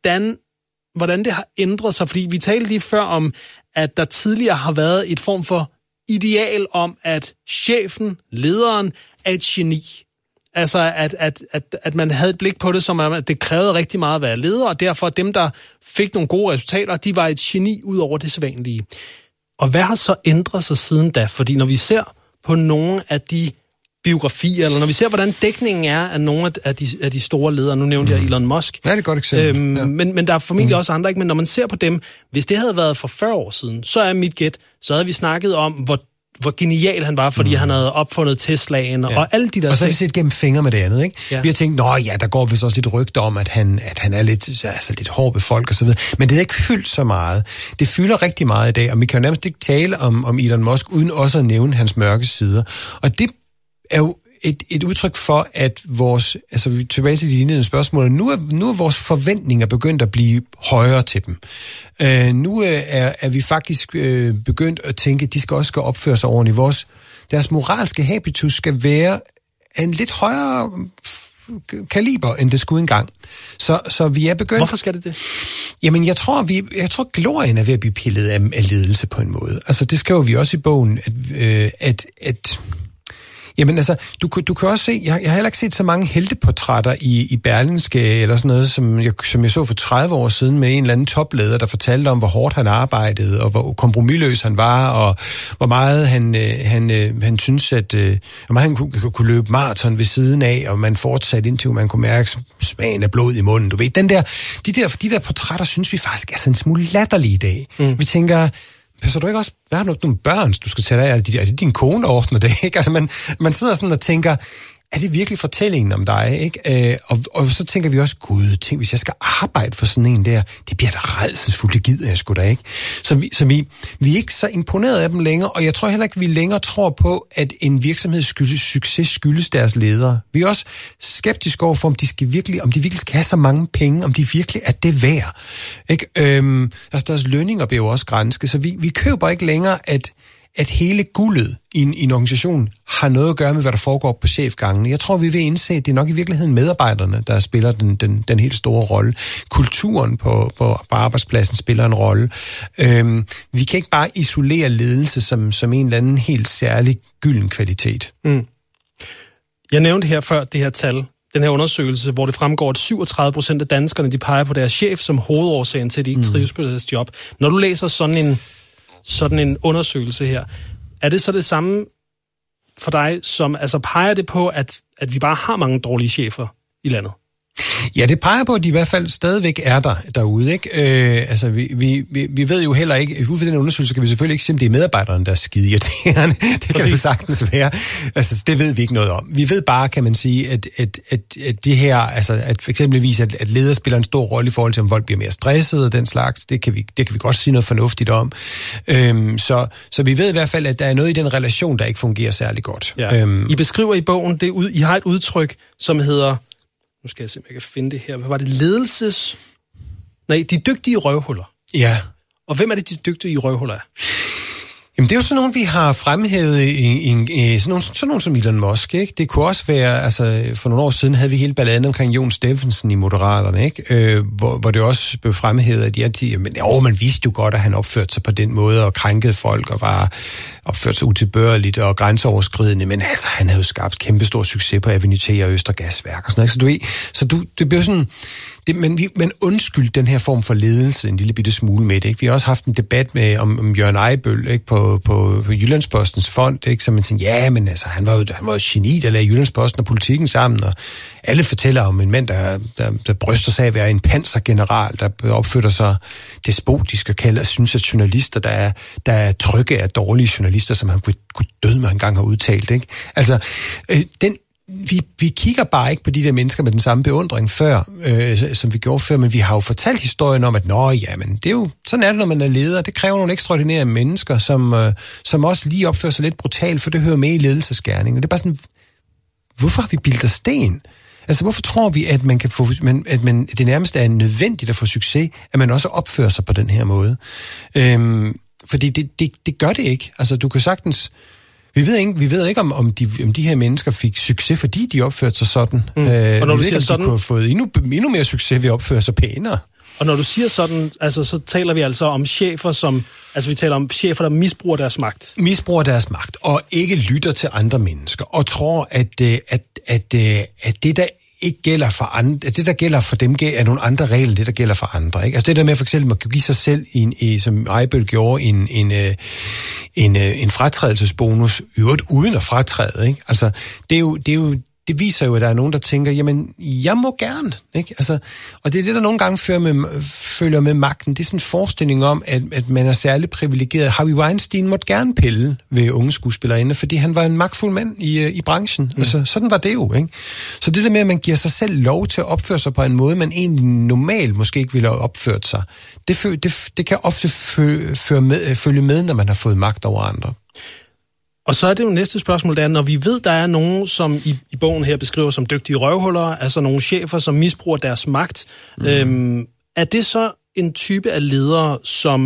hvordan det har ændret sig, fordi vi talte lige før om, at der tidligere har været et form for ideal om, at chefen, lederen, er et geni. Altså, at man havde et blik på det, som at det krævede rigtig meget at være leder, og derfor dem, der fik nogle gode resultater, de var et geni ud over det sædvanlige. Og hvad har så ændret sig siden da? Fordi når vi ser på nogle af de biografier, eller når vi ser, hvordan dækningen er af nogle af de store ledere, nu nævnte jeg Elon Musk. Ja, det er et godt eksempel. Men der er formentlig også andre, ikke? Men når man ser på dem, hvis det havde været for 40 år siden, så er mit gæt, så havde vi snakket om, hvor genial han var, fordi han havde opfundet Teslaen og alle de der. Og så har vi set gennem fingre med det andet, ikke? Ja. Vi har tænkt, der går vist også lidt rygter om, at han er lidt hård ved folk og så videre. Men det er ikke fyldt så meget. Det fylder rigtig meget i dag, og vi kan jo nærmest ikke tale om Elon Musk, uden også at nævne hans mørke sider. Og det er jo et udtryk for, at vores, altså tilbage til de indledende spørgsmål, nu er vores forventninger begyndt at blive højere til dem. Nu er vi faktisk begyndt at tænke, at de skal opføre sig ordentligt. Deres moralske habitus skal være en lidt højere kaliber, end det skulle engang. Så vi er begyndt... Hvorfor skal det? Jamen, jeg tror glorien er ved at blive pillet af ledelse på en måde. Altså, det skriver vi også i bogen, at jamen altså, du kan også se, jeg har heller ikke set så mange helteportrætter i Berlingske, eller sådan noget, som jeg så for 30 år siden med en eller anden topleder, der fortalte om, hvor hårdt han arbejdede, og hvor kompromisløs han var, og hvor meget han synes, at hvor meget han kunne løbe maraton ved siden af, og man fortsatte indtil man kunne mærke smagen af blod i munden. Du ved, de der portrætter synes vi faktisk er sådan en smule latterlige i dag. Vi tænker... Så du ikke også, hvad har du nogle børn, du skal tage dig af? Er det din kone, der ordner det? Ikke? Altså man sidder sådan og tænker, er det virkelig fortællingen om dig? Ikke? Og så tænker vi også, gud, tænk, hvis jeg skal arbejde for sådan en der, det bliver da rædselsfuldt, det gider jeg sgu da ikke. Så vi er ikke så imponeret af dem længere, og jeg tror heller ikke, vi længere tror på, at en virksomheds succes skyldes deres ledere. Vi er også skeptiske overfor, om de virkelig skal have så mange penge, om de virkelig er det værd. Ikke? Altså deres lønninger bliver jo også granske, så vi køber ikke længere, at hele guldet i en organisation har noget at gøre med, hvad der foregår på chefgangen. Jeg tror, vi vil indse, at det er nok i virkeligheden medarbejderne, der spiller den helt store rolle. Kulturen på arbejdspladsen spiller en rolle. Vi kan ikke bare isolere ledelse som en eller anden helt særlig gylden kvalitet. Jeg nævnte her før det her tal, den her undersøgelse, hvor det fremgår, at 37% af danskerne, de peger på deres chef som hovedårsagen til, at de ikke trives på deres job. Når du læser sådan en undersøgelse her, er det så det samme for dig, som altså peger det på, at vi bare har mange dårlige chefer i landet? Ja, det peger på, at de i hvert fald stadigvæk er derude, ikke? Altså, vi ved jo heller ikke, ud fra den undersøgelse kan vi selvfølgelig ikke sige, om det er medarbejderne, der er skide irriterende. Det kan jo sagtens være. Altså, det ved vi ikke noget om. Vi ved bare, kan man sige, at det her, altså, at for eksempelvis, at ledere spiller en stor rolle i forhold til, om folk bliver mere stressede og den slags, det kan vi godt sige noget fornuftigt om. Så vi ved i hvert fald, at der er noget i den relation, der ikke fungerer særlig godt. Ja. I beskriver i bogen, I har et udtryk, som hedder... Nu skal jeg se, om jeg kan finde det her. Hvad var det? De dygtige røvhuller. Ja. Og hvem er det, de dygtige røvhuller er? Jamen, det er jo sådan nogle, vi har fremhævet sådan nogle som Elon Musk, ikke? Det kunne også være, altså for nogle år siden havde vi hele balladen omkring Jon Steffensen i Moderaterne, ikke? Hvor det også blev fremhævet, at man vidste jo godt, at han opførte sig på den måde og krænkede folk og var opført sig utilbørligt og grænseoverskridende, men altså, han havde jo skabt kæmpestor succes på Avenue T og Østergasværk og sådan noget, det bliver sådan... Men undskyld den her form for ledelse en lille bitte smule med det. Ikke? Vi har også haft en debat med om Jørgen Ejbøl, ikke? På Jyllandspostens fond, ikke? Så man tænkte, ja, men altså, han var jo geni, der lagde Jyllandsposten og politikken sammen, og alle fortæller om en mand, der bryster sig af at være en pansergeneral, der opfører sig despotisk og synes, at journalister, der er trygge af dårlige journalister, som han kunne døde med, engang har udtalt. Ikke? Altså, vi kigger bare ikke på de der mennesker med den samme beundring før, som vi gjorde før, men vi har jo fortalt historien om, at men det er jo, sådan er det, når man er leder. Det kræver nogle ekstraordinære mennesker, som også lige opfører sig lidt brutalt, for det hører med i ledelsesgerningen. Og det er bare sådan, hvorfor har vi bildet sten? Altså, hvorfor tror vi, at man kan få, det nærmest er nødvendigt at få succes, at man også opfører sig på den her måde? Fordi det gør det ikke. Altså, du kan sagtens... Vi ved ikke om de her mennesker fik succes, fordi de opførte sig sådan. Og når du siger sådan, de kunne have fået endnu mere succes ved at opføre sig pænere. Og når du siger sådan, altså, så taler vi altså om chefer, vi taler om chefer, der misbruger deres magt. Misbruger deres magt, og ikke lytter til andre mennesker, og tror, at det, der ikke gælder for andre, at det, der gælder for dem, er nogle andre regler, det, der gælder for andre. Ikke? Altså det der med for eksempel, at give sig selv, som Ejbøl gjorde, en fratrædelsesbonus, uden at fratræde. Ikke? Altså, det viser jo, at der er nogen, der tænker, jamen, jeg må gerne. Ikke? Altså, og det er det, der nogle gange følger med magten. Det er sådan en forestilling om, at man er særligt privilegeret. Harvey Weinstein måtte gerne pille ved unge skuespillerinder, fordi han var en magtfuld mand i branchen. Altså, sådan var det jo. Ikke? Så det der med, at man giver sig selv lov til at opføre sig på en måde, man egentlig normalt måske ikke ville have opført sig, det kan ofte følge med, når man har fået magt over andre. Og så er det jo næste spørgsmål, der når vi ved, der er nogen, som i bogen her beskriver som dygtige røvhuller, altså nogle chefer, som misbruger deres magt. Er det så en type af ledere,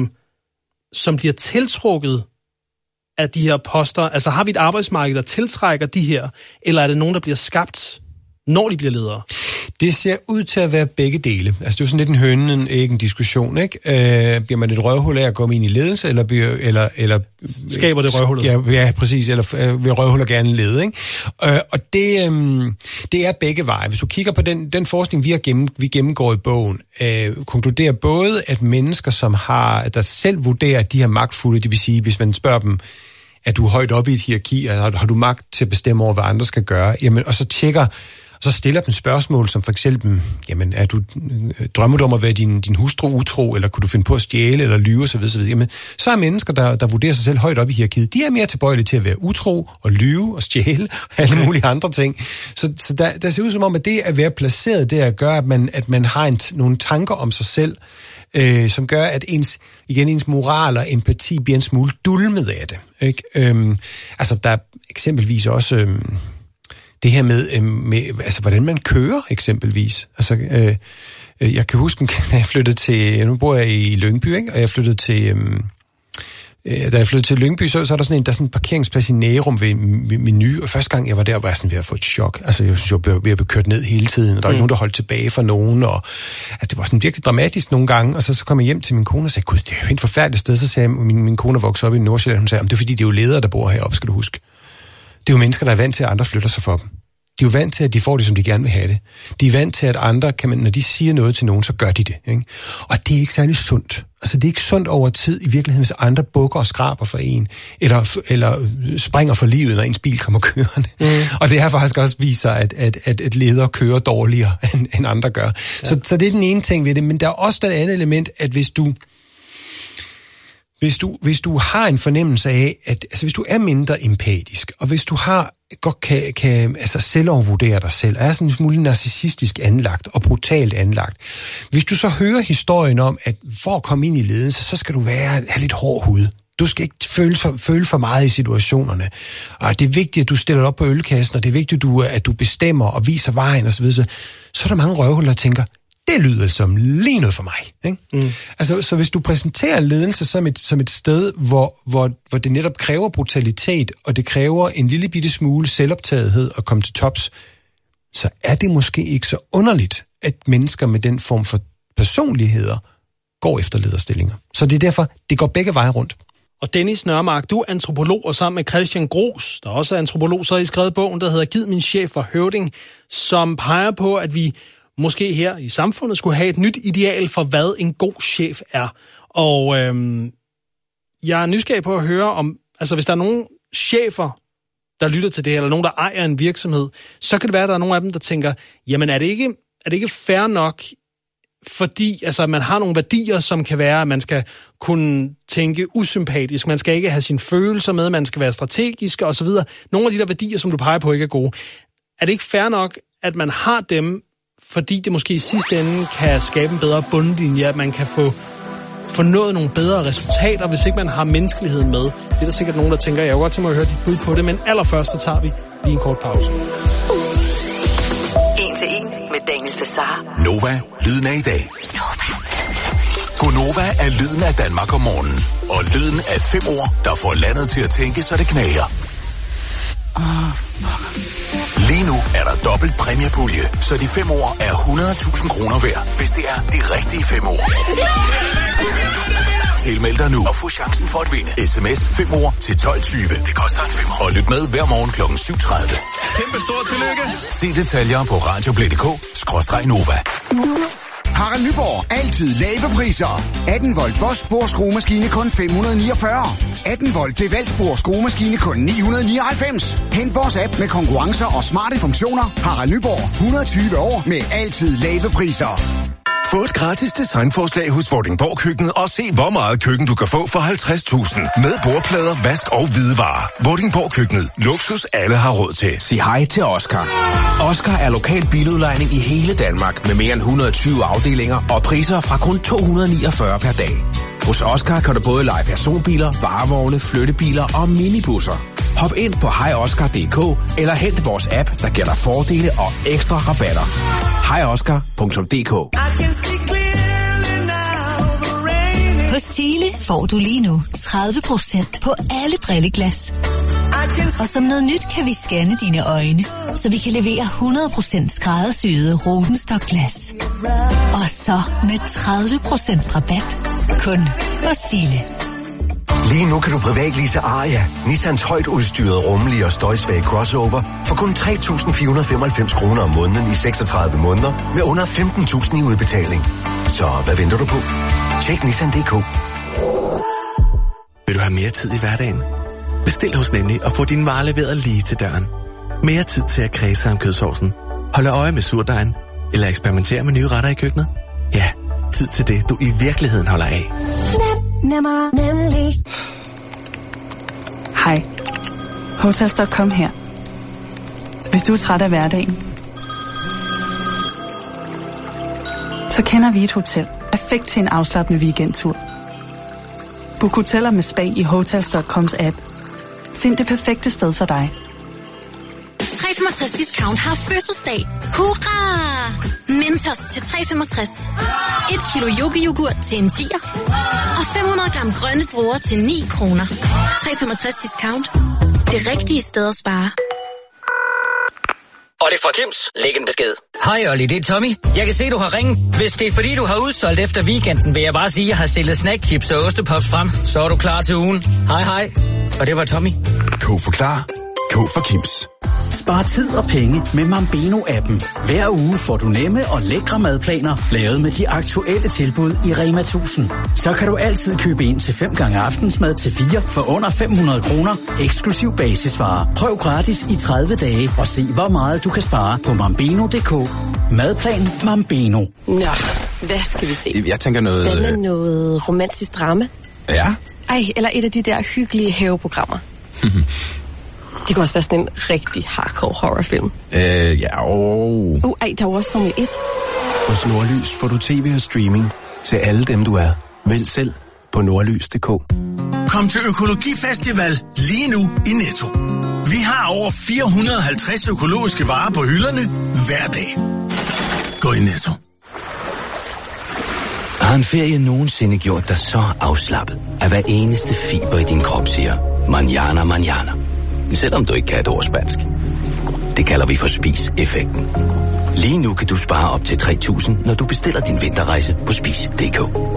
som bliver tiltrukket af de her poster? Altså har vi et arbejdsmarked, der tiltrækker de her, eller er det nogen, der bliver skabt, når de bliver ledere? Det ser ud til at være begge dele. Altså det er jo sådan lidt en hønen, ikke en diskussion, ikke? Bliver man et røvhul af at komme ind i ledelse, eller skaber det røvhullet? Ja, præcis. Eller vil røvhuller gerne lede, ikke? Og det er begge veje. Hvis du kigger på den forskning, vi gennemgår i bogen, konkluderer både, at mennesker, der selv vurderer, at de her magtfulde, det vil sige, hvis man spørger dem, at du er højt oppe i et hierarki, har du magt til at bestemme over, hvad andre skal gøre, jamen, og så stiller dem spørgsmål, som for eksempel, jamen, drømmer du om at være din hustru utro, eller kunne du finde på at stjæle, eller lyve, osv. Jamen, så er mennesker, der vurderer sig selv højt op i hierarkiet, de er mere tilbøjelige til at være utro, og lyve, og stjæle, og alle mulige andre ting. Så der ser ud som om, at det at være placeret, det at gøre, at man har nogle tanker om sig selv, som gør, at ens moral og empati bliver en smule dulmet af det. Ikke? Altså, der er eksempelvis også... det her med altså, hvordan man kører, eksempelvis. Altså, jeg kan huske, da jeg flyttede til... Nu bor jeg i Lyngby, ikke? Og jeg flyttede til... Da jeg flyttede til Lyngby, så er der sådan en parkeringsplads i Nærum ved Meny, og første gang jeg var der, var jeg sådan ved at få et chok. Altså, jeg synes, jeg blev ved at blive kørt ned hele tiden, og der var ikke nogen, der holdt tilbage for nogen, og altså, det var sådan virkelig dramatisk nogle gange, og så kom jeg hjem til min kone og sagde, gud, det er jo et forfærdeligt sted. Så sagde min kone voksede op i Nordsjælland, hun sagde, det er fordi, det er jo ledere, der bor heroppe, skal du huske. Det er jo mennesker, der er vant til, at andre flytter sig for dem. De er jo vant til, at de får det, som de gerne vil have det. De er vant til, at andre, når de siger noget til nogen, så gør de det. Ikke? Og det er ikke særlig sundt. Altså, det er ikke sundt over tid i virkeligheden, hvis andre bukker og skraber for en, eller springer for livet, når ens bil kommer kørende. Og det her faktisk også viser, at ledere kører dårligere, end andre gør. Ja. Så det er den ene ting ved det. Men der er også det andet element, at hvis du har en fornemmelse af, at altså, hvis du er mindre empatisk, og hvis du godt kan altså selvovervurdere dig selv, er sådan en smule narcissistisk anlagt og brutalt anlagt. Hvis du så hører historien om, at for at komme ind i ledelse, så skal du have lidt hård hud. Du skal ikke føle for meget i situationerne. Og det er vigtigt, at du stiller op på ølkassen, og det er vigtigt, at du bestemmer og viser vejen osv. Så er der mange røvhuller, der tænker, det lyder som lige noget for mig. Ikke? Altså, så hvis du præsenterer ledelse som et sted, hvor det netop kræver brutalitet, og det kræver en lille bitte smule selvoptagethed at komme til tops, så er det måske ikke så underligt, at mennesker med den form for personligheder går efter lederstillinger. Så det er derfor, det går begge veje rundt. Og Dennis Nørmark, du er antropolog, og sammen med Christian Gros, der også er antropolog, så har I skrevet bogen, der hedder Gid min chef for høvding, som peger på, at vi måske her i samfundet skulle have et nyt ideal for, hvad en god chef er. Og jeg er nysgerrig på at høre om, altså hvis der er nogle chefer, der lytter til det her, eller nogen, der ejer en virksomhed, så kan det være, at der er nogle af dem, der tænker, jamen er det ikke fair nok, fordi altså, man har nogle værdier, som kan være, at man skal kunne tænke usympatisk, man skal ikke have sine følelser med, man skal være strategisk osv. Nogle af de der værdier, som du peger på, ikke er gode. Er det ikke fair nok, at man har dem, fordi det måske i sidste ende kan skabe en bedre bundlinje, at man kan få nået nogle bedre resultater, hvis ikke man har menneskeligheden med? Det er der sikkert nogen, der tænker, jeg er godt til mig at høre dit bud på det, men allerførst så tager vi lige en kort pause. 1 til 1 med Daniel Cesar. Nova, lyden af i dag. Gonova er lyden af Danmark om morgenen. Og lyden af 5 ord, der får landet til at tænke, så det knager. Lige nu er der dobbelt præmiepulje, så de 5 ord er 100.000 kroner værd, hvis det er de rigtige 5 ord. Tilmeld dig nu og få chancen for at vinde. SMS 5 ord til 12.20. Det koster en 5. Og lyt med hver morgen kl. 7.30. Kæmpe stort tillykke. Se detaljer på radioplay.dk/Nova. Harald Nyborg. Altid lave priser. 18 volt Bosch skruemaskine kun 549. 18 volt DeWalt skruemaskine kun 999. Hent vores app med konkurrencer og smarte funktioner. Harald Nyborg. 120 år med altid lave priser. Få et gratis designforslag hos Vordingborg Køkkenet og se, hvor meget køkken du kan få for 50.000. Med bordplader, vask og hvidevarer. Vordingborg Køkkenet. Luksus alle har råd til. Sig hej til Oscar. Oscar er lokal biludlejning i hele Danmark med mere end 120 afdelinger og priser fra kun 249 per dag. Hos Oscar kan du både leje personbiler, varevogne, flyttebiler og minibusser. Hop ind på hejoscar.dk eller hent vores app, der giver dig fordele og ekstra rabatter. hejoscar.dk. Hos Thiele får du lige nu 30% på alle brilleglas. Og som noget nyt kan vi scanne dine øjne, så vi kan levere 100% skræddersyede Rodenstock-glas. Og så med 30% rabat. Kun hos Thiele. Lige nu kan du privatlease Aria, Nissans højt udstyrede, rummelige og støjsvage crossover, for kun 3.495 kroner om måneden i 36 måneder, med under 15.000 i udbetaling. Så hvad venter du på? Tjek Nissan.dk. Vil du have mere tid i hverdagen? Bestil hos Nemlig og få din varer leveret lige til døren. Mere tid til at kredse om kødsovsen, holde øje med surdejen eller eksperimentere med nye retter i køkkenet? Ja, tid til det, du i virkeligheden holder af. Nemlig. Hej. Hotels.com her. Hvis du er træt af hverdagen, så kender vi et hotel. Perfekt til en afslappende weekendtur. Book hoteller med spa i Hotels.coms app. Find det perfekte sted for dig. 365 Discount har fødselsdag. Hurra! Mentos til 365. 1 kilo yoghurt til en 10'er. Og 500 gram grønne druer til 9 kroner. 365 Discount. Det rigtige sted at spare. Og det er fra Kims. Læg en besked. Hej Olli, det er Tommy. Jeg kan se, du har ringet. Hvis det er fordi, du har udsolgt efter weekenden, vil jeg bare sige, at jeg har stillet snackchips og ostepops frem. Så er du klar til ugen. Hej hej. Og det var Tommy. K for klar. K for Kims. Spar tid og penge med Mambeno-appen. Hver uge får du nemme og lækre madplaner, lavet med de aktuelle tilbud i Rema 1000. Så kan du altid købe ind til 5 gange aftensmad til 4 for under 500 kroner, eksklusiv basisvarer. Prøv gratis i 30 dage og se, hvor meget du kan spare på Mambeno.dk. Madplan Mambeno. Nå, hvad skal vi se? Jeg tænker noget... Hvad med noget romantisk drama? Ja? Ej, eller et af de der hyggelige haveprogrammer. Det kan også være sådan en rigtig hardcore horrorfilm. Ja, ej, der er jo også Formel 1. Hos Nordlys får du tv og streaming til alle dem, du er. Vælg selv på nordlys.dk. Kom til Økologifestival lige nu i Netto. Vi har over 450 økologiske varer på hylderne hver dag. Gå i Netto. Har en ferie nogensinde gjort dig så afslappet, at hver eneste fiber i din krop siger, manjana, manjana. Selvom du ikke kan et ord spansk. Det kalder vi for spis-effekten. Lige nu kan du spare op til 3.000, når du bestiller din vinterrejse på spis.dk.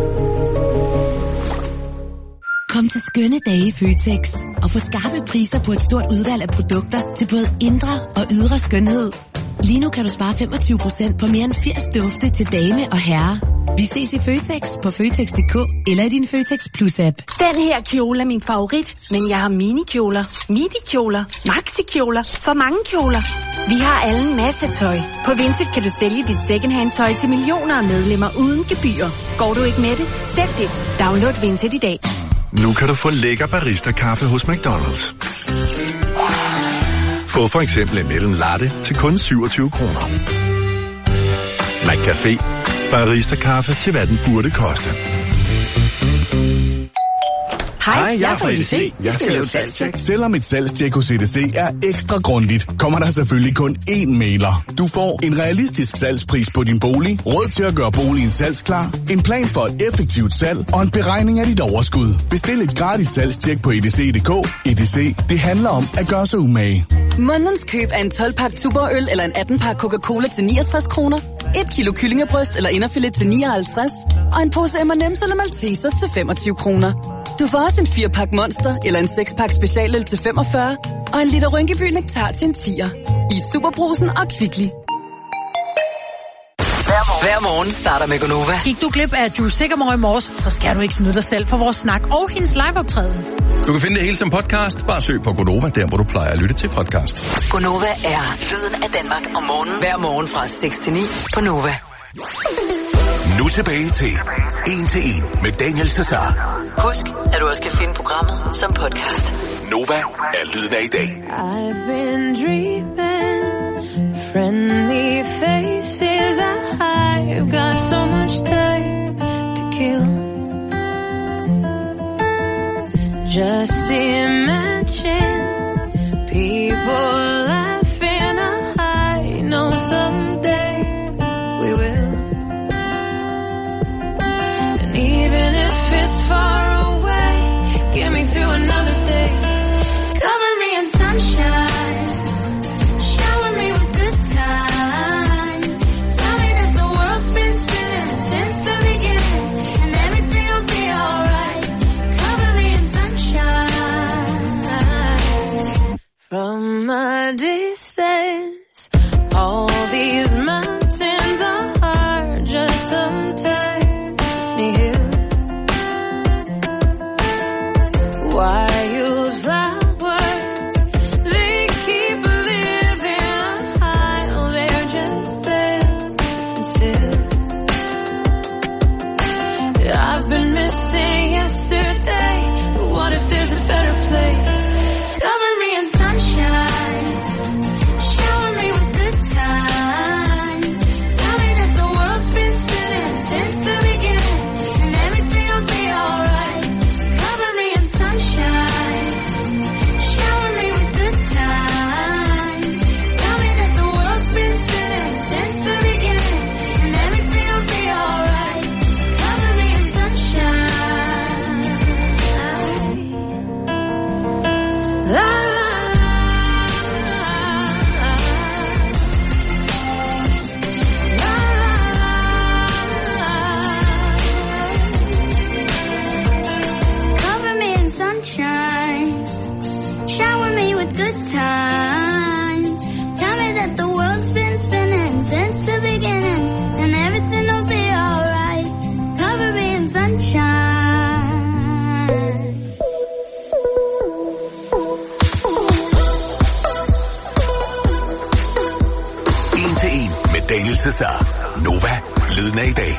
Kom til skønne dage i Føtex og få skarpe priser på et stort udvalg af produkter til både indre og ydre skønhed. Lige nu kan du spare 25% på mere end 80 dufte til dame og herre. Vi ses i Føtex på Føtex.dk eller i din Føtex Plus-app. Den her kjole er min favorit, men jeg har minikjoler, midikjoler, maxikjoler, for mange kjoler. Vi har alle en masse tøj. På Vinted kan du sælge dit secondhand-tøj til millioner af medlemmer uden gebyr. Går du ikke med det? Sælg det. Download Vinted i dag. Nu kan du få lækker barista-kaffe hos McDonald's. Få for eksempel en mellem latte til kun 27 kroner. McCafé. Barista-kaffe til hvad den burde koste. Hej, jeg er fra EDC. Jeg skal lave et salgstjek. Selvom et salgstjek hos EDC er ekstra grundigt, kommer der selvfølgelig kun én mailer. Du får en realistisk salgspris på din bolig, råd til at gøre boligen salgsklar, en plan for et effektivt salg og en beregning af dit overskud. Bestil et gratis salgstjek på edc.dk. EDC, det handler om at gøre sig umage. Månedens køb af en 12-pakke Tuborg-øl eller en 18-pakke Coca-Cola til 69 kroner. 1 kilo kyllingebryst eller inderfilet til 59. Og en pose M&M's eller Maltesers til 25 kroner. Du får også en 4-pakke Monster eller en 6-pakke specialøl til 45. Og en liter Rynkeby Nektar til en 10'er. I Superbrusen og Kvickly. Hver morgen starter med Gonova. Gik du glip af Juice Sikkermorgen i morges, så skal du ikke snyde dig selv for vores snak og hendes liveoptræden. Du kan finde det hele som podcast. Bare søg på Gonova, der hvor du plejer at lytte til podcast. Gonova er lyden af Danmark om morgenen. Hver morgen fra 6 til 9 på Nova. Nu tilbage til 1 til 1 med Daniel Cesar. Husk, at du også kan finde programmet som podcast. Nova er lyden af i dag. I've been dreaming, friendly faces, I've got so much time to kill. Just imagine people laughing, I know someday we will. And even if it's far away, get me through another day. Cover me in sunshine, shower me with good times. Tell me that the world's been spinning since the beginning, and everything will be alright. Cover me in sunshine. From a distance, all these mountains are just some tiny hills. Wild flowers, they keep living while they're just there and still. I've been missing yesterday, but what if there's a better place? Cover me in sunshine, shower me with good times. Tell me that the world's been spinning since the beginning, and everything will be alright. Cover me in sunshine, shower me with good times. Tell me that the world's been spinning since the beginning, and everything will be alright. Cover me in sunshine. La la Cover me in sunshine, shower me with good times. Tell me that the world's been spinning since the beginning, and everything will be alright. Cover me in sunshine. 1 til 1 med Daniel Cesar. Nova, lyden af i dag.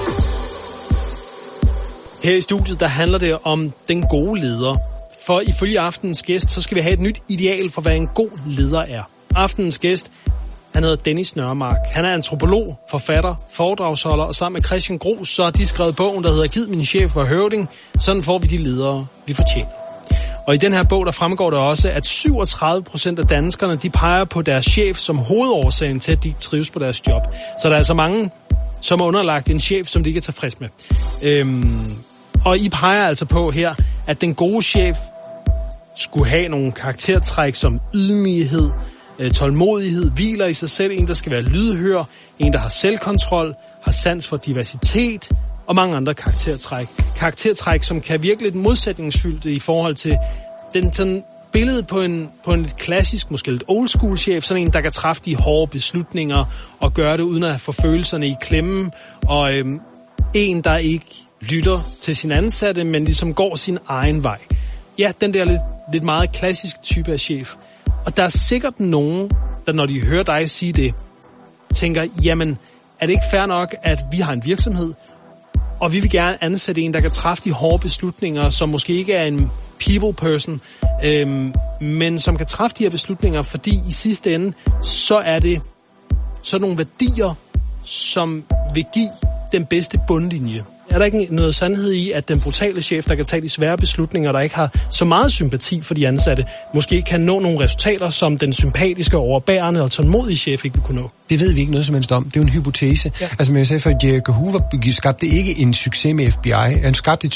Her i studiet, der handler det om den gode leder. For ifølge aftenens gæst, så skal vi have et nyt ideal for, hvad en god leder er. Aftenens gæst, han hedder Dennis Nørmark. Han er antropolog, forfatter, foredragsholder, og sammen med Christian Gros, så har de skrevet bogen, der hedder Gid min chef var høvding. Sådan får vi de ledere, vi fortjener. Og i den her bog, der fremgår det også, at 37% af danskerne, de peger på deres chef som hovedårsagen til, at de trives på deres job. Så der er altså mange, som er underlagt en chef, som de ikke er tilfreds med. Og I peger altså på her, at den gode chef skulle have nogle karaktertræk som ydmyghed, tålmodighed, hviler i sig selv, en der skal være lydhør, en der har selvkontrol, har sans for diversitet og mange andre karaktertræk. Karaktertræk, som kan virke lidt modsætningsfyldte i forhold til den sådan billedet på en klassisk, måske lidt old school chef, sådan en, der kan træffe de hårde beslutninger og gøre det uden at få følelserne i klemmen, og en, der ikke lytter til sin ansatte, men ligesom går sin egen vej. Ja, den der lidt meget klassisk type af chef. Og der er sikkert nogen, der når de hører dig sige det, tænker, jamen, er det ikke fair nok, at vi har en virksomhed, og vi vil gerne ansætte en, der kan træffe de hårde beslutninger, som måske ikke er en people person, men som kan træffe de her beslutninger, fordi i sidste ende, så er det sådan nogle værdier, som vil give den bedste bundlinje. Er der ikke noget sandhed i, at den brutale chef, der kan tage de svære beslutninger, der ikke har så meget sympati for de ansatte, måske kan nå nogle resultater, som den sympatiske, overbærende og tålmodige chef ikke vil kunne nå? Det ved vi ikke noget som helst om. Det er jo en hypotese. Ja. Altså, som jeg sagde før, J. Hoover skabte ikke en succes med FBI. Han skabte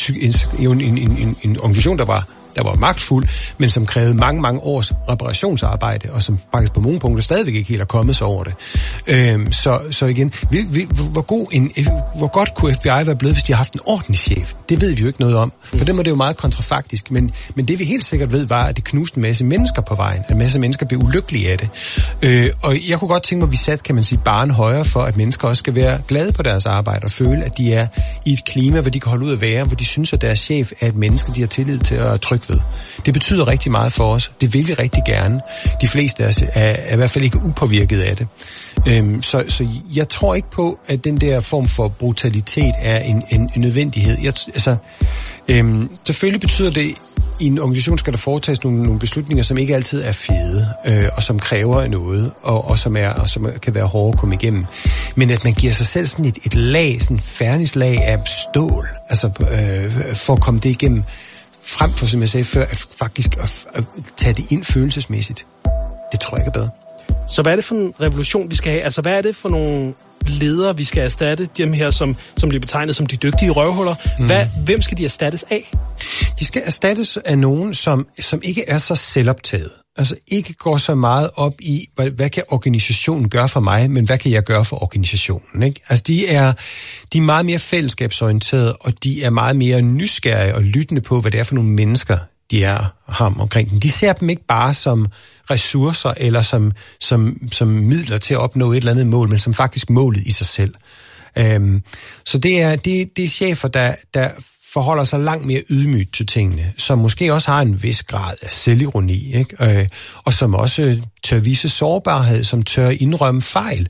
en organisation, der var magtfuld, men som krævede mange års reparationsarbejde, og som faktisk på nogle punkter stadigvæk ikke helt er kommet sig over det. Så igen, hvor godt kunne FBI være blevet, hvis de har haft en ordentlig chef? Det ved vi jo ikke noget om. For dem er det jo meget kontrafaktisk, men det vi helt sikkert ved, var, at det knuste en masse mennesker på vejen. En masse mennesker blev ulykkelige af det. Og jeg kunne godt tænke mig, at vi satte, kan man sige, barren højere for, at mennesker også skal være glade på deres arbejde og føle, at de er i et klima, hvor de kan holde ud at være, hvor de synes, at deres chef er et menneske, de har tillid til at trykke ved. Det betyder rigtig meget for os. Det vil vi rigtig gerne. De fleste af os er i hvert fald ikke upåvirket af det. Så jeg tror ikke på, at den der form for brutalitet er en nødvendighed. Selvfølgelig betyder det, i en organisation skal der foretages nogle beslutninger, som ikke altid er fede, og som kræver noget, og som kan være hårde at komme igennem. Men at man giver sig selv sådan et lag, sådan en fernislag af stål, altså for at komme det igennem, frem for, som jeg sagde før, at faktisk at tage det ind følelsesmæssigt. Det tror jeg ikke er bedre. Så hvad er det for en revolution, vi skal have? Altså, hvad er det for nogle ledere, vi skal erstatte? Dem her, som bliver betegnet som de dygtige røvhuller. Hvem skal de erstattes af? De skal erstattes af nogen, som ikke er så selvoptaget. Altså ikke går så meget op i, hvad kan organisationen gøre for mig, men hvad kan jeg gøre for organisationen, ikke? Altså de er meget mere fællesskabsorienterede, og de er meget mere nysgerrige og lyttende på, hvad det er for nogle mennesker, de er ham omkring dem. De ser dem ikke bare som ressourcer eller som midler til at opnå et eller andet mål, men som faktisk målet i sig selv. Så det er chefer, der forholder sig langt mere ydmygt til tingene, som måske også har en vis grad af selvironi, ikke? Og som også tør vise sårbarhed, som tør indrømme fejl,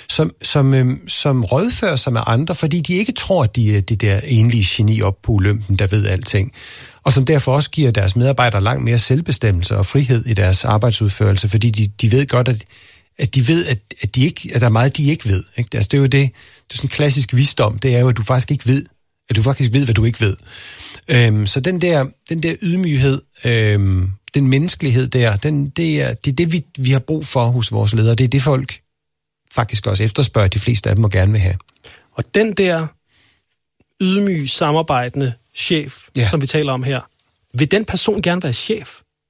som rådfører sig med andre, fordi de ikke tror, at de er det der enlige geni op på Olympen, der ved alting, og som derfor også giver deres medarbejdere langt mere selvbestemmelse og frihed i deres arbejdsudførelse, fordi de ved godt, at de ved, at der er meget, de ikke ved, ikke? Altså, det er jo det er sådan en klassisk visdom, det er jo, at du faktisk ikke ved, hvad du ikke ved. Så den der ydmyghed, den menneskelighed der, det er det, vi har brug for hos vores ledere. Det er det, folk faktisk også efterspørger, de fleste af dem og gerne vil have. Og den der ydmyge, samarbejdende chef, som vi taler om her, vil den person gerne være chef?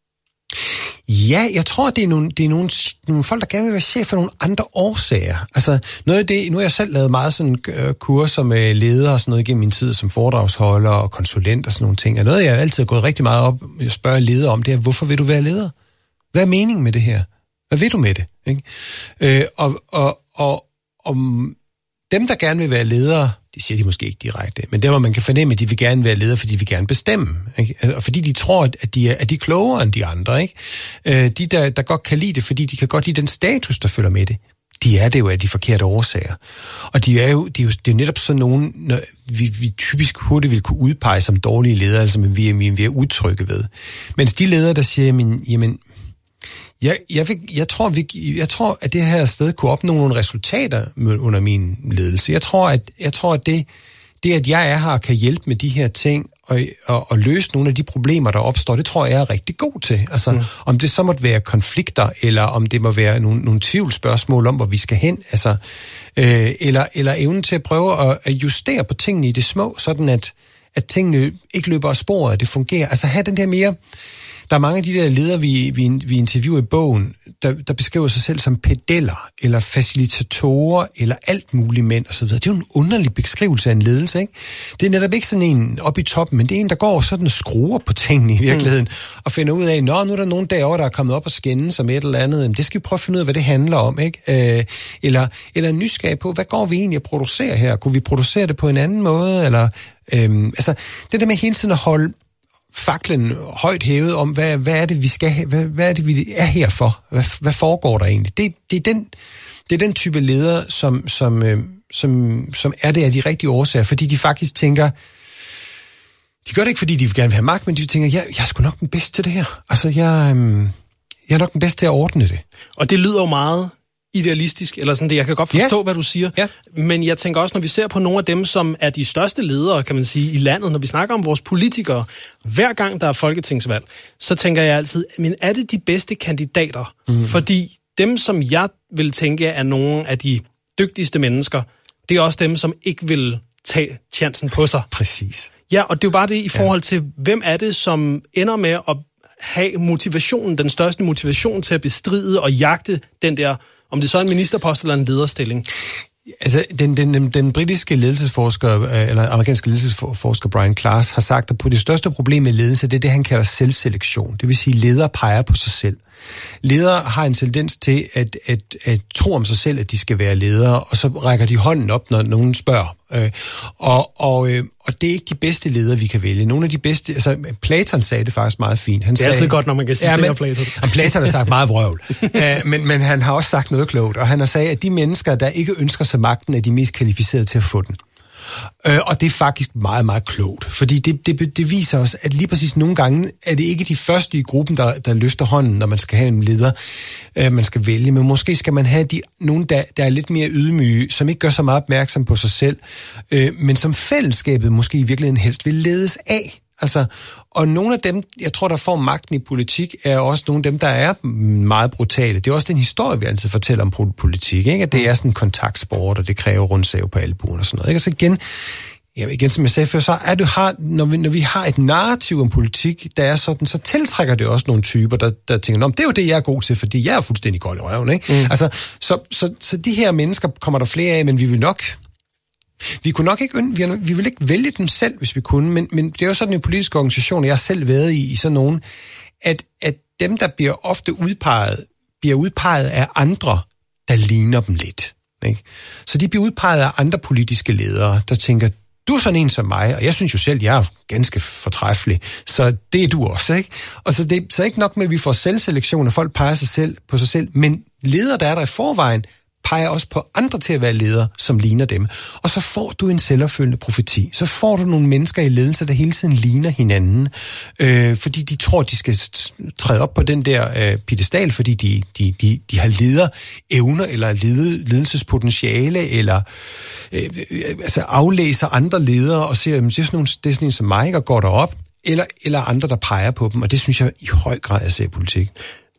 Ja, jeg tror, det er nogle folk, der gerne vil være chef for nogle andre årsager. Altså, noget af det, nu har jeg selv lavet meget sådan kurser med ledere og sådan noget gennem min tid som foredragsholder og konsulent og sådan nogle ting. Og noget, jeg altid har gået rigtig meget op og spørger ledere om, det er, hvorfor vil du være leder? Hvad er meningen med det her? Hvad vil du med det? Ikke? Og dem, der gerne vil være ledere, det siger de måske ikke direkte, men der, hvor man kan fornemme, at de vil gerne være ledere, fordi de vil gerne bestemme, ikke? Og fordi de tror, at de er klogere end de andre, ikke? De, der godt kan lide det, fordi de kan godt lide den status, der følger med det, de er det jo af de forkerte årsager. Og det er jo netop sådan nogen, når vi typisk hurtigt vil kunne udpege som dårlige ledere, altså vi er utrygge ved. Mens de ledere, der siger, jamen jeg tror, at det her sted kunne opnå nogle resultater under min ledelse. Jeg tror, at det, at jeg er her og kan hjælpe med de her ting og løse nogle af de problemer, der opstår, det tror jeg er rigtig god til. Altså, om det så måtte være konflikter, eller om det må være nogle tvivlsspørgsmål om, hvor vi skal hen, altså, eller evnen til at prøve at justere på tingene i det små, sådan at tingene ikke løber af sporet, at det fungerer. Altså have den der mere, Der er mange af de der ledere, vi interviewer i bogen, der beskriver sig selv som pedeller, eller facilitatorer, eller alt muligt mænd osv. Det er jo en underlig beskrivelse af en ledelse, ikke? Det er netop ikke sådan en oppe i toppen, men det er en, der går sådan og skruer på tingene i virkeligheden, og finder ud af, nu er der nogen derovre, der er kommet op og skændes som et eller andet. Jamen, det skal vi prøve at finde ud af, hvad det handler om, ikke? Eller en nysgerrig på, hvad går vi egentlig at producere her? Kunne vi producere det på en anden måde? Eller, altså, det der med hele tiden at holde faklen højt hævet om, hvad er det, vi skal have, hvad er det, vi er her for? Hvad foregår der egentlig? Det er den type ledere, som er det af de rigtige årsager, fordi de faktisk tænker, de gør det ikke, fordi de gerne vil have magt, men de tænker, jeg er sgu nok den bedste til det her. Altså, jeg er nok den bedste til at ordne det. Og det lyder jo meget idealistisk, eller sådan det. Jeg kan godt forstå, hvad du siger. Ja. Men jeg tænker også, når vi ser på nogle af dem, som er de største ledere, kan man sige, i landet, når vi snakker om vores politikere, hver gang der er folketingsvalg, så tænker jeg altid, men er det de bedste kandidater? Fordi dem, som jeg vil tænke er nogle af de dygtigste mennesker, det er også dem, som ikke vil tage chancen på sig. Præcis. Ja, og det er jo bare det i forhold til, hvem er det, som ender med at have motivationen, den største motivation til at bestride og jagte den der, om det så er en ministerpost eller en lederstilling? Altså, den britiske ledelsesforsker, eller amerikanske ledelsesforsker Brian Klaas har sagt, at på det største problem med ledelse, det er det, han kalder selvselektion. Det vil sige, at ledere peger på sig selv. Ledere har en tendens til at tro om sig selv, at de skal være ledere, og så rækker de hånden op, når nogen spørger. Og det er ikke de bedste ledere, vi kan vælge. Nogle af de bedste, altså Platon sagde det faktisk meget fint. Han det er altid godt, når man kan citere Platon. Platon har sagt meget vrøvl. Men han har også sagt noget klogt, og han har sagt, at de mennesker, der ikke ønsker sig magten, er de mest kvalificerede til at få den. Og det er faktisk meget, meget klogt, fordi det viser os, at lige præcis nogle gange er det ikke de første i gruppen, der løfter hånden, når man skal have en leder, man skal vælge, men måske skal man have nogen, der er lidt mere ydmyge, som ikke gør så meget opmærksom på sig selv, men som fællesskabet måske i virkeligheden helst vil ledes af. Altså, og nogle af dem, jeg tror, der får magten i politik, er også nogle af dem, der er meget brutale. Det er også den historie, vi altid fortæller om politik, ikke? At det er sådan en kontaktsport, og det kræver rundsave på albuen og sådan noget, ikke? Og så igen, som jeg sagde før, så når vi har et narrativ om politik, der er sådan, så tiltrækker det også nogle typer, der tænker, det er jo det, jeg er god til, fordi jeg er fuldstændig gold i røven, ikke? Altså, så de her mennesker kommer der flere af, men vi vil ikke vælge dem selv, hvis vi kunne, men det er jo sådan en politisk organisation, jeg har selv været i sådan nogen, at dem, der bliver ofte udpeget af andre, der ligner dem lidt. Ikke? Så de bliver udpeget af andre politiske ledere, der tænker, du er sådan en som mig, og jeg synes jo selv, jeg er ganske fortræffelig, så det er du også, ikke? Og så ikke nok med, at vi får selvselektion, og folk peger sig selv på sig selv, men ledere, der er der i forvejen, peger også på andre til at være ledere, som ligner dem. Og så får du en selvopfyldende profeti. Så får du nogle mennesker i ledelse, der hele tiden ligner hinanden, fordi de tror, de skal træde op på den der piedestal, fordi de har lederevner, eller ledelsespotentiale, eller aflæser andre ledere, og siger, det er sådan en som mig, og går derop, eller andre, der peger på dem. Og det synes jeg i høj grad, jeg ser i politik.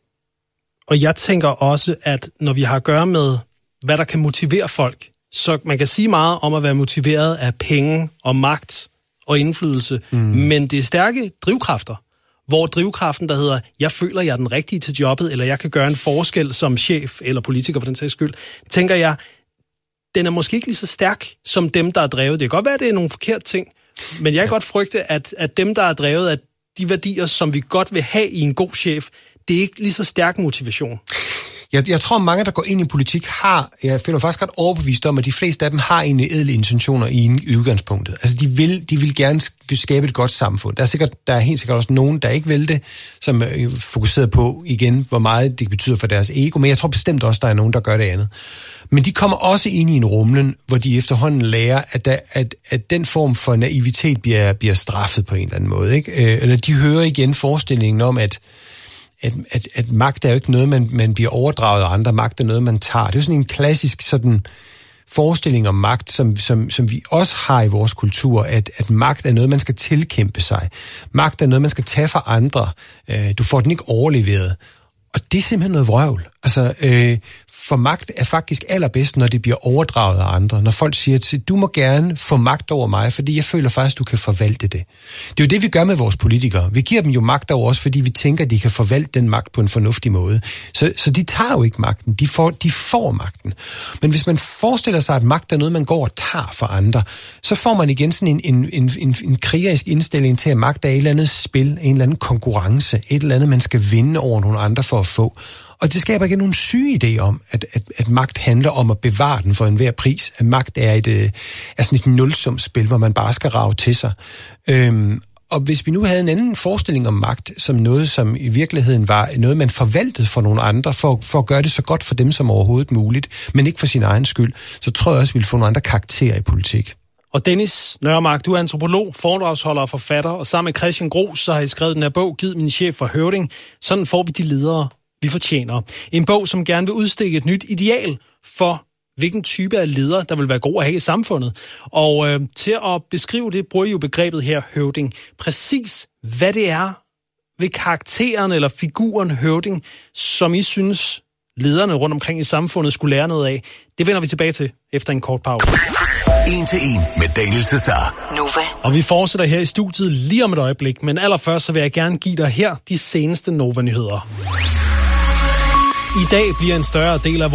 Og jeg tænker også, at når vi har at gøre med, hvad der kan motivere folk, så man kan sige meget om at være motiveret af penge og magt og indflydelse, men det er stærke drivkræfter, hvor drivkraften, der hedder, jeg føler, jeg er den rigtige til jobbet, eller jeg kan gøre en forskel som chef eller politiker for den sags skyld, tænker jeg, den er måske ikke lige så stærk som dem, der er drevet. Det kan godt være, at det er nogle forkerte ting, men jeg kan godt frygte, at dem, der er drevet af de værdier, som vi godt vil have i en god chef, det er ikke lige så stærk motivation. Jeg tror, mange, der går ind i politik, jeg føler faktisk ret overbevist om, at de fleste af dem har egentlig ædle intentioner i udgangspunktet. Altså, de vil gerne skabe et godt samfund. Der er helt sikkert også nogen, der ikke vil det, som er fokuseret på, igen, hvor meget det betyder for deres ego, men jeg tror bestemt også, der er nogen, der gør det andet. Men de kommer også ind i en rumlen, hvor de efterhånden lærer, at den form for naivitet bliver straffet på en eller anden måde, ikke? Eller de hører igen forestillingen om, at magt er jo ikke noget, man bliver overdraget af andre. Magt er noget, man tager. Det er jo sådan en klassisk sådan forestilling om magt, som vi også har i vores kultur, at magt er noget, man skal tilkæmpe sig. Magt er noget, man skal tage fra andre. Du får den ikke overleveret. Og det er simpelthen noget vrøvl. Altså, for magt er faktisk allerbedst, når det bliver overdraget af andre. Når folk siger til, du må gerne få magt over mig, fordi jeg føler faktisk, du kan forvalte det. Det er jo det, vi gør med vores politikere. Vi giver dem jo magt over os, fordi vi tænker, at de kan forvalte den magt på en fornuftig måde. Så de tager jo ikke magten. De får magten. Men hvis man forestiller sig, at magt er noget, man går og tager fra andre, så får man igen sådan en krigerisk indstilling til, at magt er et eller andet spil, en eller anden konkurrence, et eller andet, man skal vinde over nogle andre for at få. Og det skaber ikke nogen syge idé om, at magt handler om at bevare den for enhver pris. At magt er sådan et nulsumsspil, hvor man bare skal rage til sig. Og hvis vi nu havde en anden forestilling om magt, som noget, som i virkeligheden var noget, man forvaltede for nogle andre, for at gøre det så godt for dem som overhovedet muligt, men ikke for sin egen skyld, så tror jeg også, vi ville få nogle andre karakterer i politik. Og Dennis Nørremark, du er antropolog, foredragsholder og forfatter, og sammen med Christian Gros, så har I skrevet den her bog, Giv min chef for høvding. Sådan får vi de ledere, vi fortjener. En bog, som gerne vil udstikke et nyt ideal for, hvilken type af leder, der vil være god at have i samfundet. Og til at beskrive det, bruger I jo begrebet her, høvding. Præcis hvad det er ved karakteren eller figuren høvding, som I synes, lederne rundt omkring i samfundet skulle lære noget af, det vender vi tilbage til efter en kort pause. 1 til 1 med Daniel Cesar. Nova. Og vi fortsætter her i studiet lige om et øjeblik, men allerførst så vil jeg gerne give dig her de seneste Nova-nyheder. I dag bliver en større del af